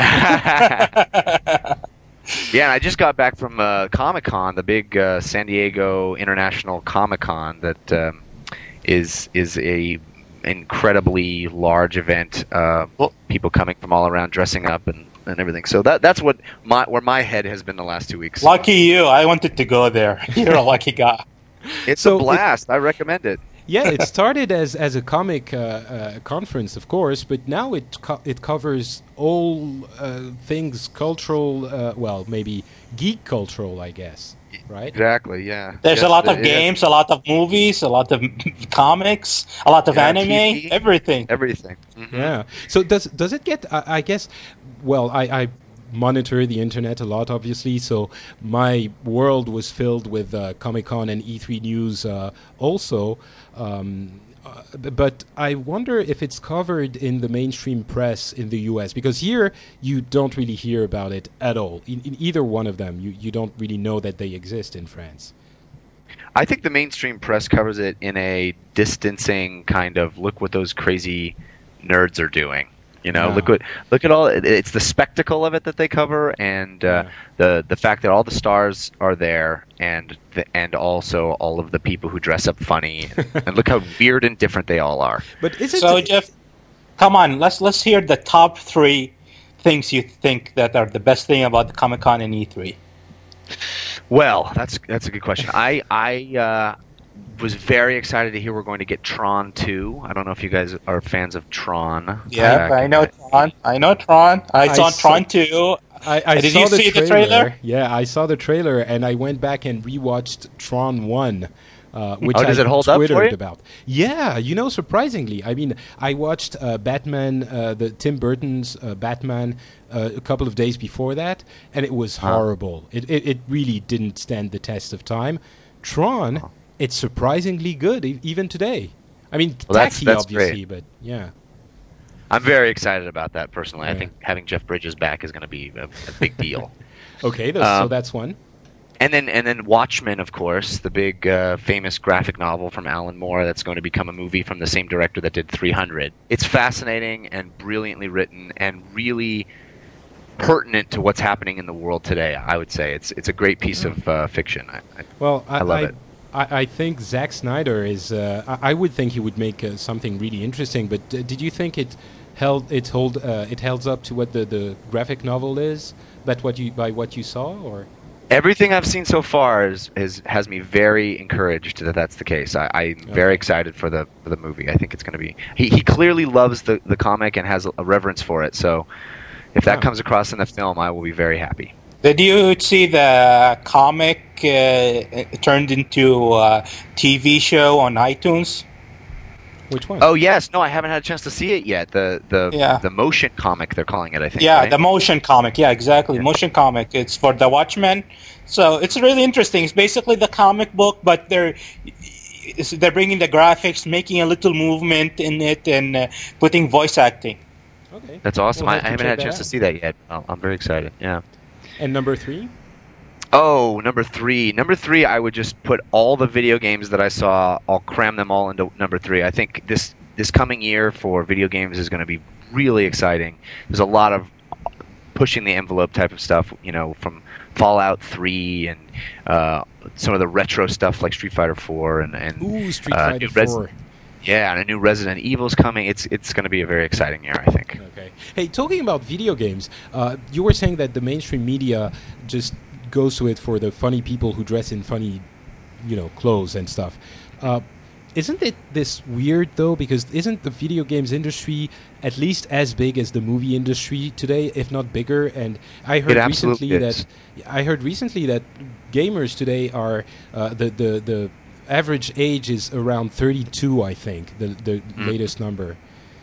Yeah, and I just got back from uh, Comic-Con, the big uh, San Diego International Comic-Con that um, is is a incredibly large event. Uh, Well- people coming from all around, dressing up and, and everything. So that that's what my where my head has been the last two weeks. now. Lucky you. I wanted to go there. You're a lucky guy. It's So a blast. I recommend it. Yeah, it started as, as a comic uh, uh, conference, of course, but now it co- it covers all uh, things cultural, uh, well, maybe geek cultural, I guess, right? Exactly. Yeah. There's Yes, a lot of it- games, a lot of movies, a lot of comics, a lot of Yeah, anime, T V. everything. Everything. Mhm. Yeah. So does does it get? I, I guess. Well, I, I monitor the internet a lot, obviously. So my world was filled with uh, Comic Con and E three news, uh, also. Um, uh, b- but I wonder if it's covered in the mainstream press in the U S, because here you don't really hear about it at all. In, in either one of them, you, you don't really know that they exist in France. I think the mainstream press covers it in a distancing kind of look what those crazy nerds are doing. You know, Yeah. look what look at all. it- It's the spectacle of it that they cover, and uh, Yeah. the the fact that all the stars are there, and the, and also all of the people who dress up funny, and, and look how weird and different they all are. But is it? So, Jeff, come on, let's let's hear the top three things you think that are the best thing about the Comic Con and E three. Well, that's that's a good question. I I uh, was very excited to hear we're going to get Tron two. I don't know if you guys are fans of Tron. Yeah, Uh, I know Tron. I know Tron. I I saw saw- Tron two. I, I Did saw you the see the trailer. trailer? Yeah, I saw the trailer, and I went back and rewatched Tron one, uh, which Oh, does I it hold up for twittered you? about. Yeah, you know, surprisingly, I mean, I watched uh, Batman, uh, the Tim Burton's uh, Batman, uh, a couple of days before that, and it was horrible. It, it it really didn't stand the test of time. Tron, it's surprisingly good, e- even today. I mean, Well, that's- tacky, that's obviously, but yeah. I'm very excited about that personally. I Yeah. think having Jeff Bridges back is going to be a, a big deal. Okay, that's, so Um, that's one. And then and then Watchmen, of course, the big uh, famous graphic novel from Alan Moore that's going to become a movie from the same director that did three hundred. It's fascinating and brilliantly written and really pertinent to what's happening in the world today. I would say it's it's a great piece of uh, fiction. I, I, Well, I, I love I, it. I, I think Zack Snyder is. Uh, I, I would think he would make uh, something really interesting. But uh, did you think it held it hold uh, it holds up to what the, the graphic novel is? But what you by what you saw, or everything I've seen so far is, is has me very encouraged that that's the case. I, I'm okay. very excited for the for the movie. I think it's going to be. He he clearly loves the, the comic and has a, a reverence for it. So if that yeah. comes across in the film, I will be very happy. Did you see the comic uh, turned into a T V show on iTunes? Which one? Oh yes, no, I haven't had a chance to see it yet. The the yeah. the motion comic they're calling it, I think. Yeah, right? the motion comic. Yeah, exactly. Yeah. Motion comic. It's for the Watchmen. So it's really interesting. It's basically the comic book, but they're they're bringing the graphics, making a little movement in it, and uh, putting voice acting. Okay, that's awesome. We'll I, I haven't had a chance out. to see that yet. Oh, I'm very excited. Yeah. And number three? Oh, number three. Number three, I would just put all the video games that I saw, I'll cram them all into number three. I think this, this coming year for video games is going to be really exciting. There's a lot of pushing the envelope type of stuff, you know, from Fallout three and uh, some of the retro stuff like Street Fighter four and, and Ooh, Street uh, Fighter Res- four. Yeah, and a new Resident Evil's coming. It's it's going to be a very exciting year, I think. Okay. Hey, talking about video games, uh, you were saying that the mainstream media just goes to it for the funny people who dress in funny, you know, clothes and stuff. Uh, isn't it this weird though? Because isn't the video games industry at least as big as the movie industry today, if not bigger? And I heard recently is. that I heard recently that gamers today are uh, the the the average age is around thirty-two. I think the the mm. latest number.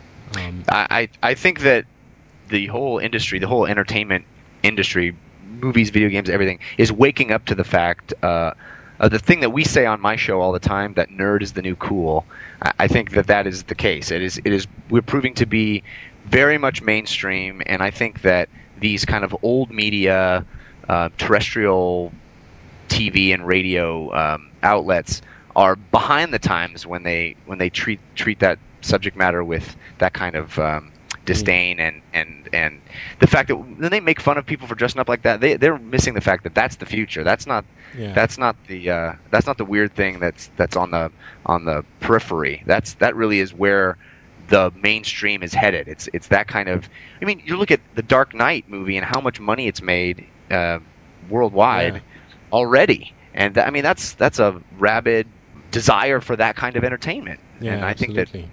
Um, I I think that the whole industry, the whole entertainment industry, movies, video games, everything, is waking up to the fact, uh, uh, the thing that we say on my show all the time, that nerd is the new cool. I, I think that that is the case. It is. It is. We're proving to be very much mainstream, and I think that these kind of old media, uh, terrestrial T V and radio um, outlets are behind the times when they when they treat treat that subject matter with that kind of um, disdain and, and and the fact that when they make fun of people for dressing up like that, they they're missing the fact that that's the future. That's not yeah. that's not the uh, that's not the weird thing that's that's on the on the periphery. That's that really is where the mainstream is headed. It's it's that kind of. I mean, you look at the Dark Knight movie and how much money it's made uh, worldwide yeah. already, and th- I mean that's that's a rabid desire for that kind of entertainment. Yeah, and I absolutely. think that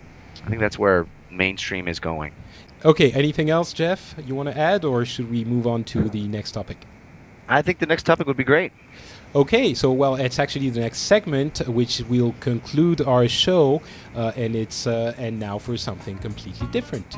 I think that's where mainstream is going. Okay, anything else, Jeff, you want to add, or should we move on to the next topic? I think the next topic would be great. Okay, so, well, it's actually the next segment, which will conclude our show, uh, and it's uh, and now for something completely different.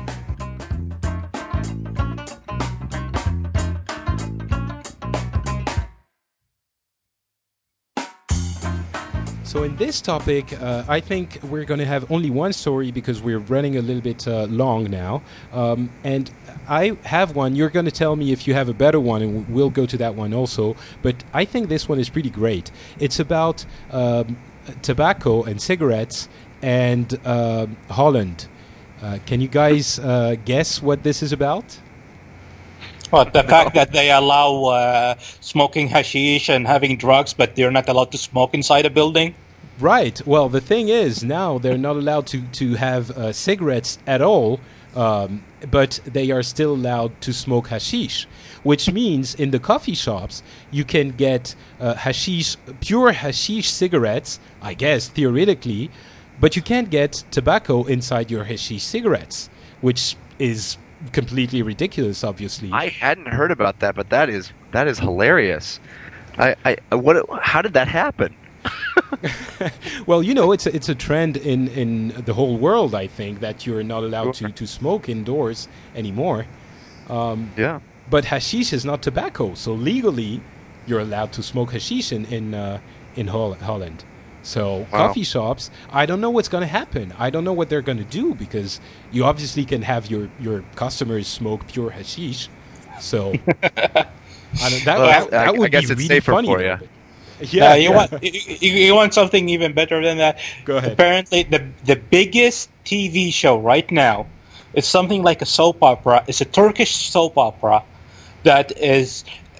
So in this topic, uh, I think we're going to have only one story because we're running a little bit uh, long now. Um, and I have one. You're going to tell me if you have a better one, and we'll go to that one also. But I think this one is pretty great. It's about um, tobacco and cigarettes and uh, Holland. Uh, can you guys uh, guess what this is about? Well, the fact that they allow uh, smoking hashish and having drugs, but they're not allowed to smoke inside a building? Right. Well, the thing is, now they're not allowed to, to have uh, cigarettes at all, um, but they are still allowed to smoke hashish, which means in the coffee shops, you can get uh, hashish, pure hashish cigarettes, I guess, theoretically, but you can't get tobacco inside your hashish cigarettes, which is completely ridiculous, obviously. I hadn't heard about that, but that is that is hilarious. I, I what? How did that happen? Well, you know, it's a, it's a trend in, in the whole world, I think, that you're not allowed to, to smoke indoors anymore. Um, yeah. But hashish is not tobacco, so legally you're allowed to smoke hashish in in, uh, in Hol- Holland. So wow. Coffee shops, I don't know what's going to happen. I don't know what they're going to do, because you obviously can have your, your customers smoke pure hashish. So I don't, that, well, that, that I, would I guess be it's really safer funny. for you. Yeah, uh, you yeah. want you, you want something even better than that? Go ahead. Apparently, the the biggest T V show right now is something like a soap opera. It's a Turkish soap opera that is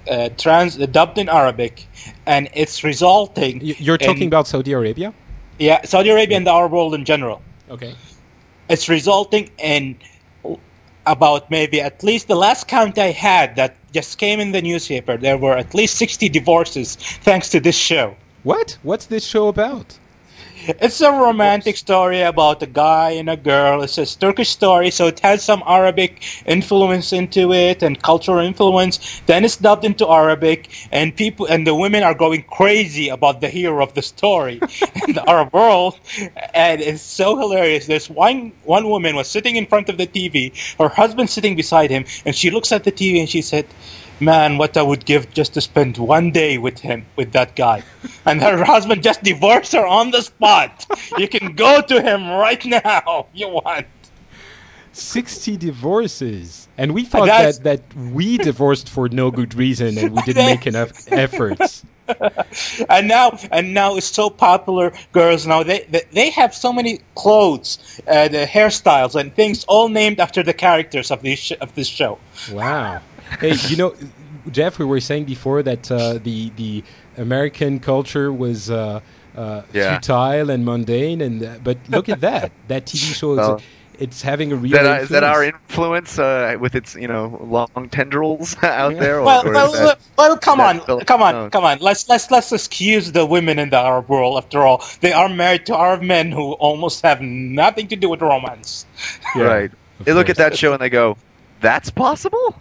uh, trans uh, dubbed in Arabic, and it's resulting. Y- You're talking in, about Saudi Arabia? yeah, Saudi Arabia and the Arab world in general. Okay. It's resulting in about maybe at least the last count I had that just came in the newspaper. There were at least sixty divorces thanks to this show. What? What's this show about? It's a romantic story about a guy and a girl. It's a Turkish story, so it has some Arabic influence into it and cultural influence. Then it's dubbed into Arabic, and people and the women are going crazy about the hero of the story in the Arab world, and it's so hilarious. There's one one woman was sitting in front of the T V, her husband sitting beside him, and she looks at the T V and she said, "Man, what I would give just to spend one day with him, with that guy." And her husband just divorced her on the spot. You can go to him right now if you want. sixty divorces. And we thought That's- that, that we divorced for no good reason and we didn't make enough efforts. And now, and now it's so popular. Girls now they they, they have so many clothes, uh, the hairstyles, and things all named after the characters of this sh- of this show. Wow. Hey, you know, Jeff, we were saying before that uh, the the American culture was uh, uh, Yeah. futile and mundane, and uh, but look at that. That T V show is Well, it's having a real That, uh, influence. is that our influence uh, with its, you know, long tendrils out there? Or, Well, or well, is that, well, come is on, that still- come on, no. come on. Let's let's let's excuse the women in the Arab world. After all, they are married to Arab men who almost have nothing to do with romance. Yeah, right. of They look at course. that show and they go, "That's possible."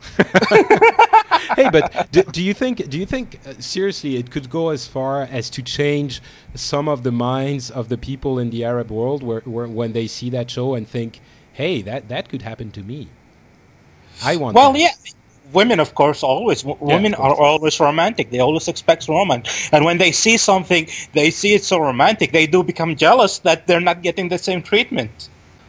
Hey, but do, do you think do you think uh, seriously it could go as far as to change some of the minds of the people in the Arab world, where, where when they see that show and think, "Hey, that that could happen to me. I want." Well, that. yeah, women, of course, always w- Yeah, women of course. are always romantic. They always expect romance, and when they see something, they see it so romantic, they do become jealous that they're not getting the same treatment.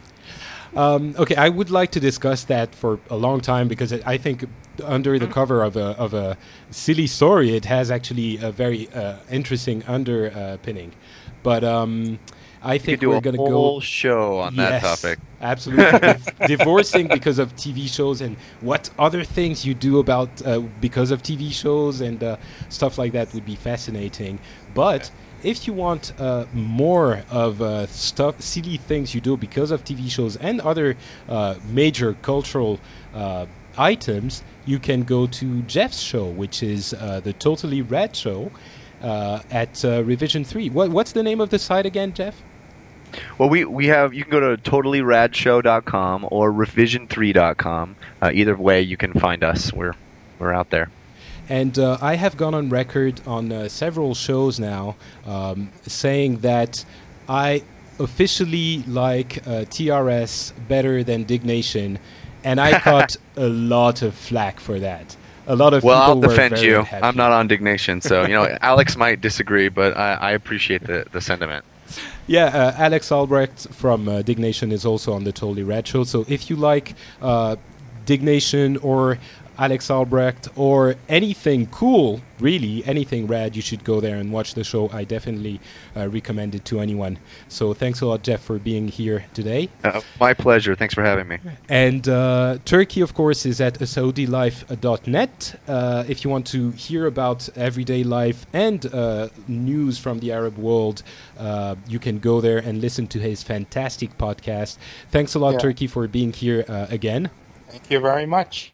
Um, okay, I would like to discuss that for a long time because it, I think under the cover of a of a silly story, it has actually a very uh, interesting underpinning. But um, I You think could do we're a going to whole go. show on that Yes, topic. absolutely. With divorcing because of T V shows and what other things you do about uh, because of T V shows and uh, stuff like that would be fascinating. But if you want uh, more of uh, stuff, silly things you do because of T V shows and other uh, major cultural uh, items, you can go to Jeff's show, which is uh, the Totally Rad Show uh, at uh, Revision three. What, what's the name of the site again, Jeff? Well, we, we have, you can go to totally rad show dot com or revision three dot com. Uh, either way, you can find us. We're we're out there. And uh, I have gone on record on uh, several shows now um, saying that I officially like uh, T R S better than Dignation, and I caught a lot of flack for that. A lot of Well, people I'll were defend very you. unhappy. I'm not on Dignation, so you know Alex might disagree, but I, I appreciate the, the sentiment. Yeah, uh, Alex Albrecht from uh, Dignation is also on the Totally Rad Show. So if you like uh, Dignation or Alex Albrecht or anything cool, really anything rad, you should go there and watch the show. I definitely uh, recommend it to anyone. So thanks a lot, Jeff, for being here today. Uh, my pleasure. Thanks for having me. And uh, Turkey, of course, is at saudi life dot net. Uh, if you want to hear about everyday life and uh, news from the Arab world, uh, you can go there and listen to his fantastic podcast. Thanks a lot, Yeah. Turkey, for being here uh, again. Thank you very much.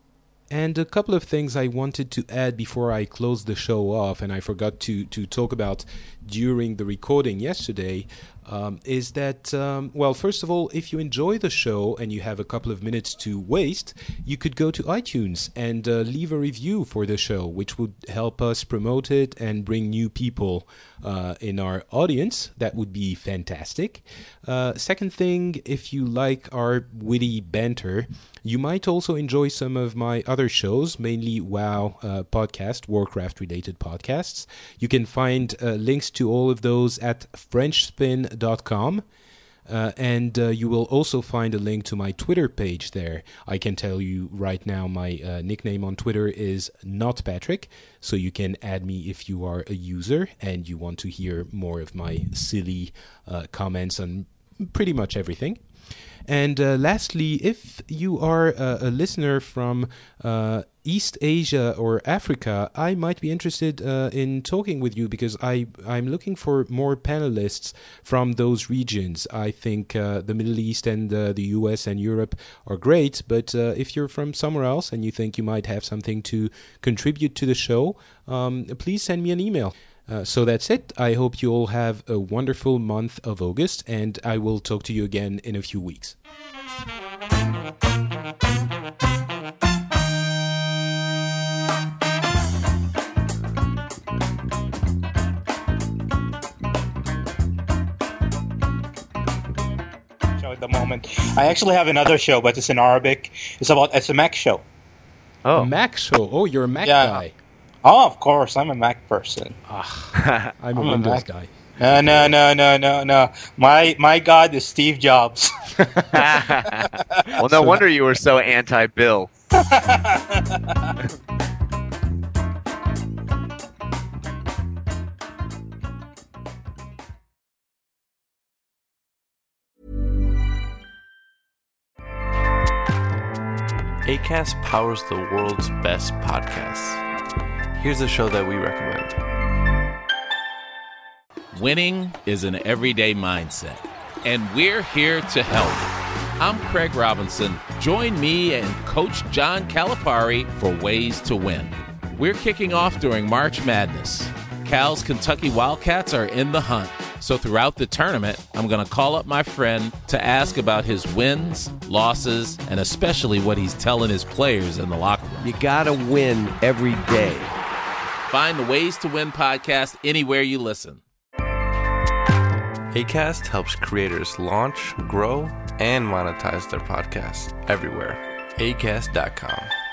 And a couple of things I wanted to add before I close the show off, and I forgot to, to talk about during the recording yesterday, um, is that, um, well, first of all, if you enjoy the show and you have a couple of minutes to waste, you could go to iTunes and uh, leave a review for the show, which would help us promote it and bring new people uh, in our audience. That would be fantastic. Uh, second thing, if you like our witty banter, you might also enjoy some of my other shows, mainly WoW uh, podcast, Warcraft-related podcasts. You can find uh, links to all of those at french spin dot com. Uh, and uh, you will also find a link to my Twitter page there. I can tell you right now my uh, nickname on Twitter is NotPatrick, so you can add me if you are a user and you want to hear more of my silly uh, comments on pretty much everything. And uh, lastly, if you are a, a listener from uh, East Asia or Africa, I might be interested uh, in talking with you because I, I'm looking for more panelists from those regions. I think uh, the Middle East and uh, the U S and Europe are great, but uh, if you're from somewhere else and you think you might have something to contribute to the show, um, please send me an email. Uh, so that's it. I hope you all have a wonderful month of August, and I will talk to you again in a few weeks. At the moment, I actually have another show, but it's in Arabic. It's about it's a Mac show. Oh, A Mac show. Oh, you're a Mac Yeah. guy. Oh, of course, I'm a Mac person. Ah, I'm a I'm a Windows Mac. guy. No, no, no, no, no, no. My my God is Steve Jobs. well, no wonder you were so anti-Bill. Acast powers the world's best podcasts. Here's a show that we recommend. Winning is an everyday mindset, and we're here to help. I'm Craig Robinson. Join me and Coach John Calipari for Ways to Win. We're kicking off during March Madness. Cal's Kentucky Wildcats are in the hunt. So throughout the tournament, I'm going to call up my friend to ask about his wins, losses, and especially what he's telling his players in the locker room. You gotta win every day. Find the Ways to Win podcast anywhere you listen. Acast helps creators launch, grow, and monetize their podcasts everywhere. acast dot com.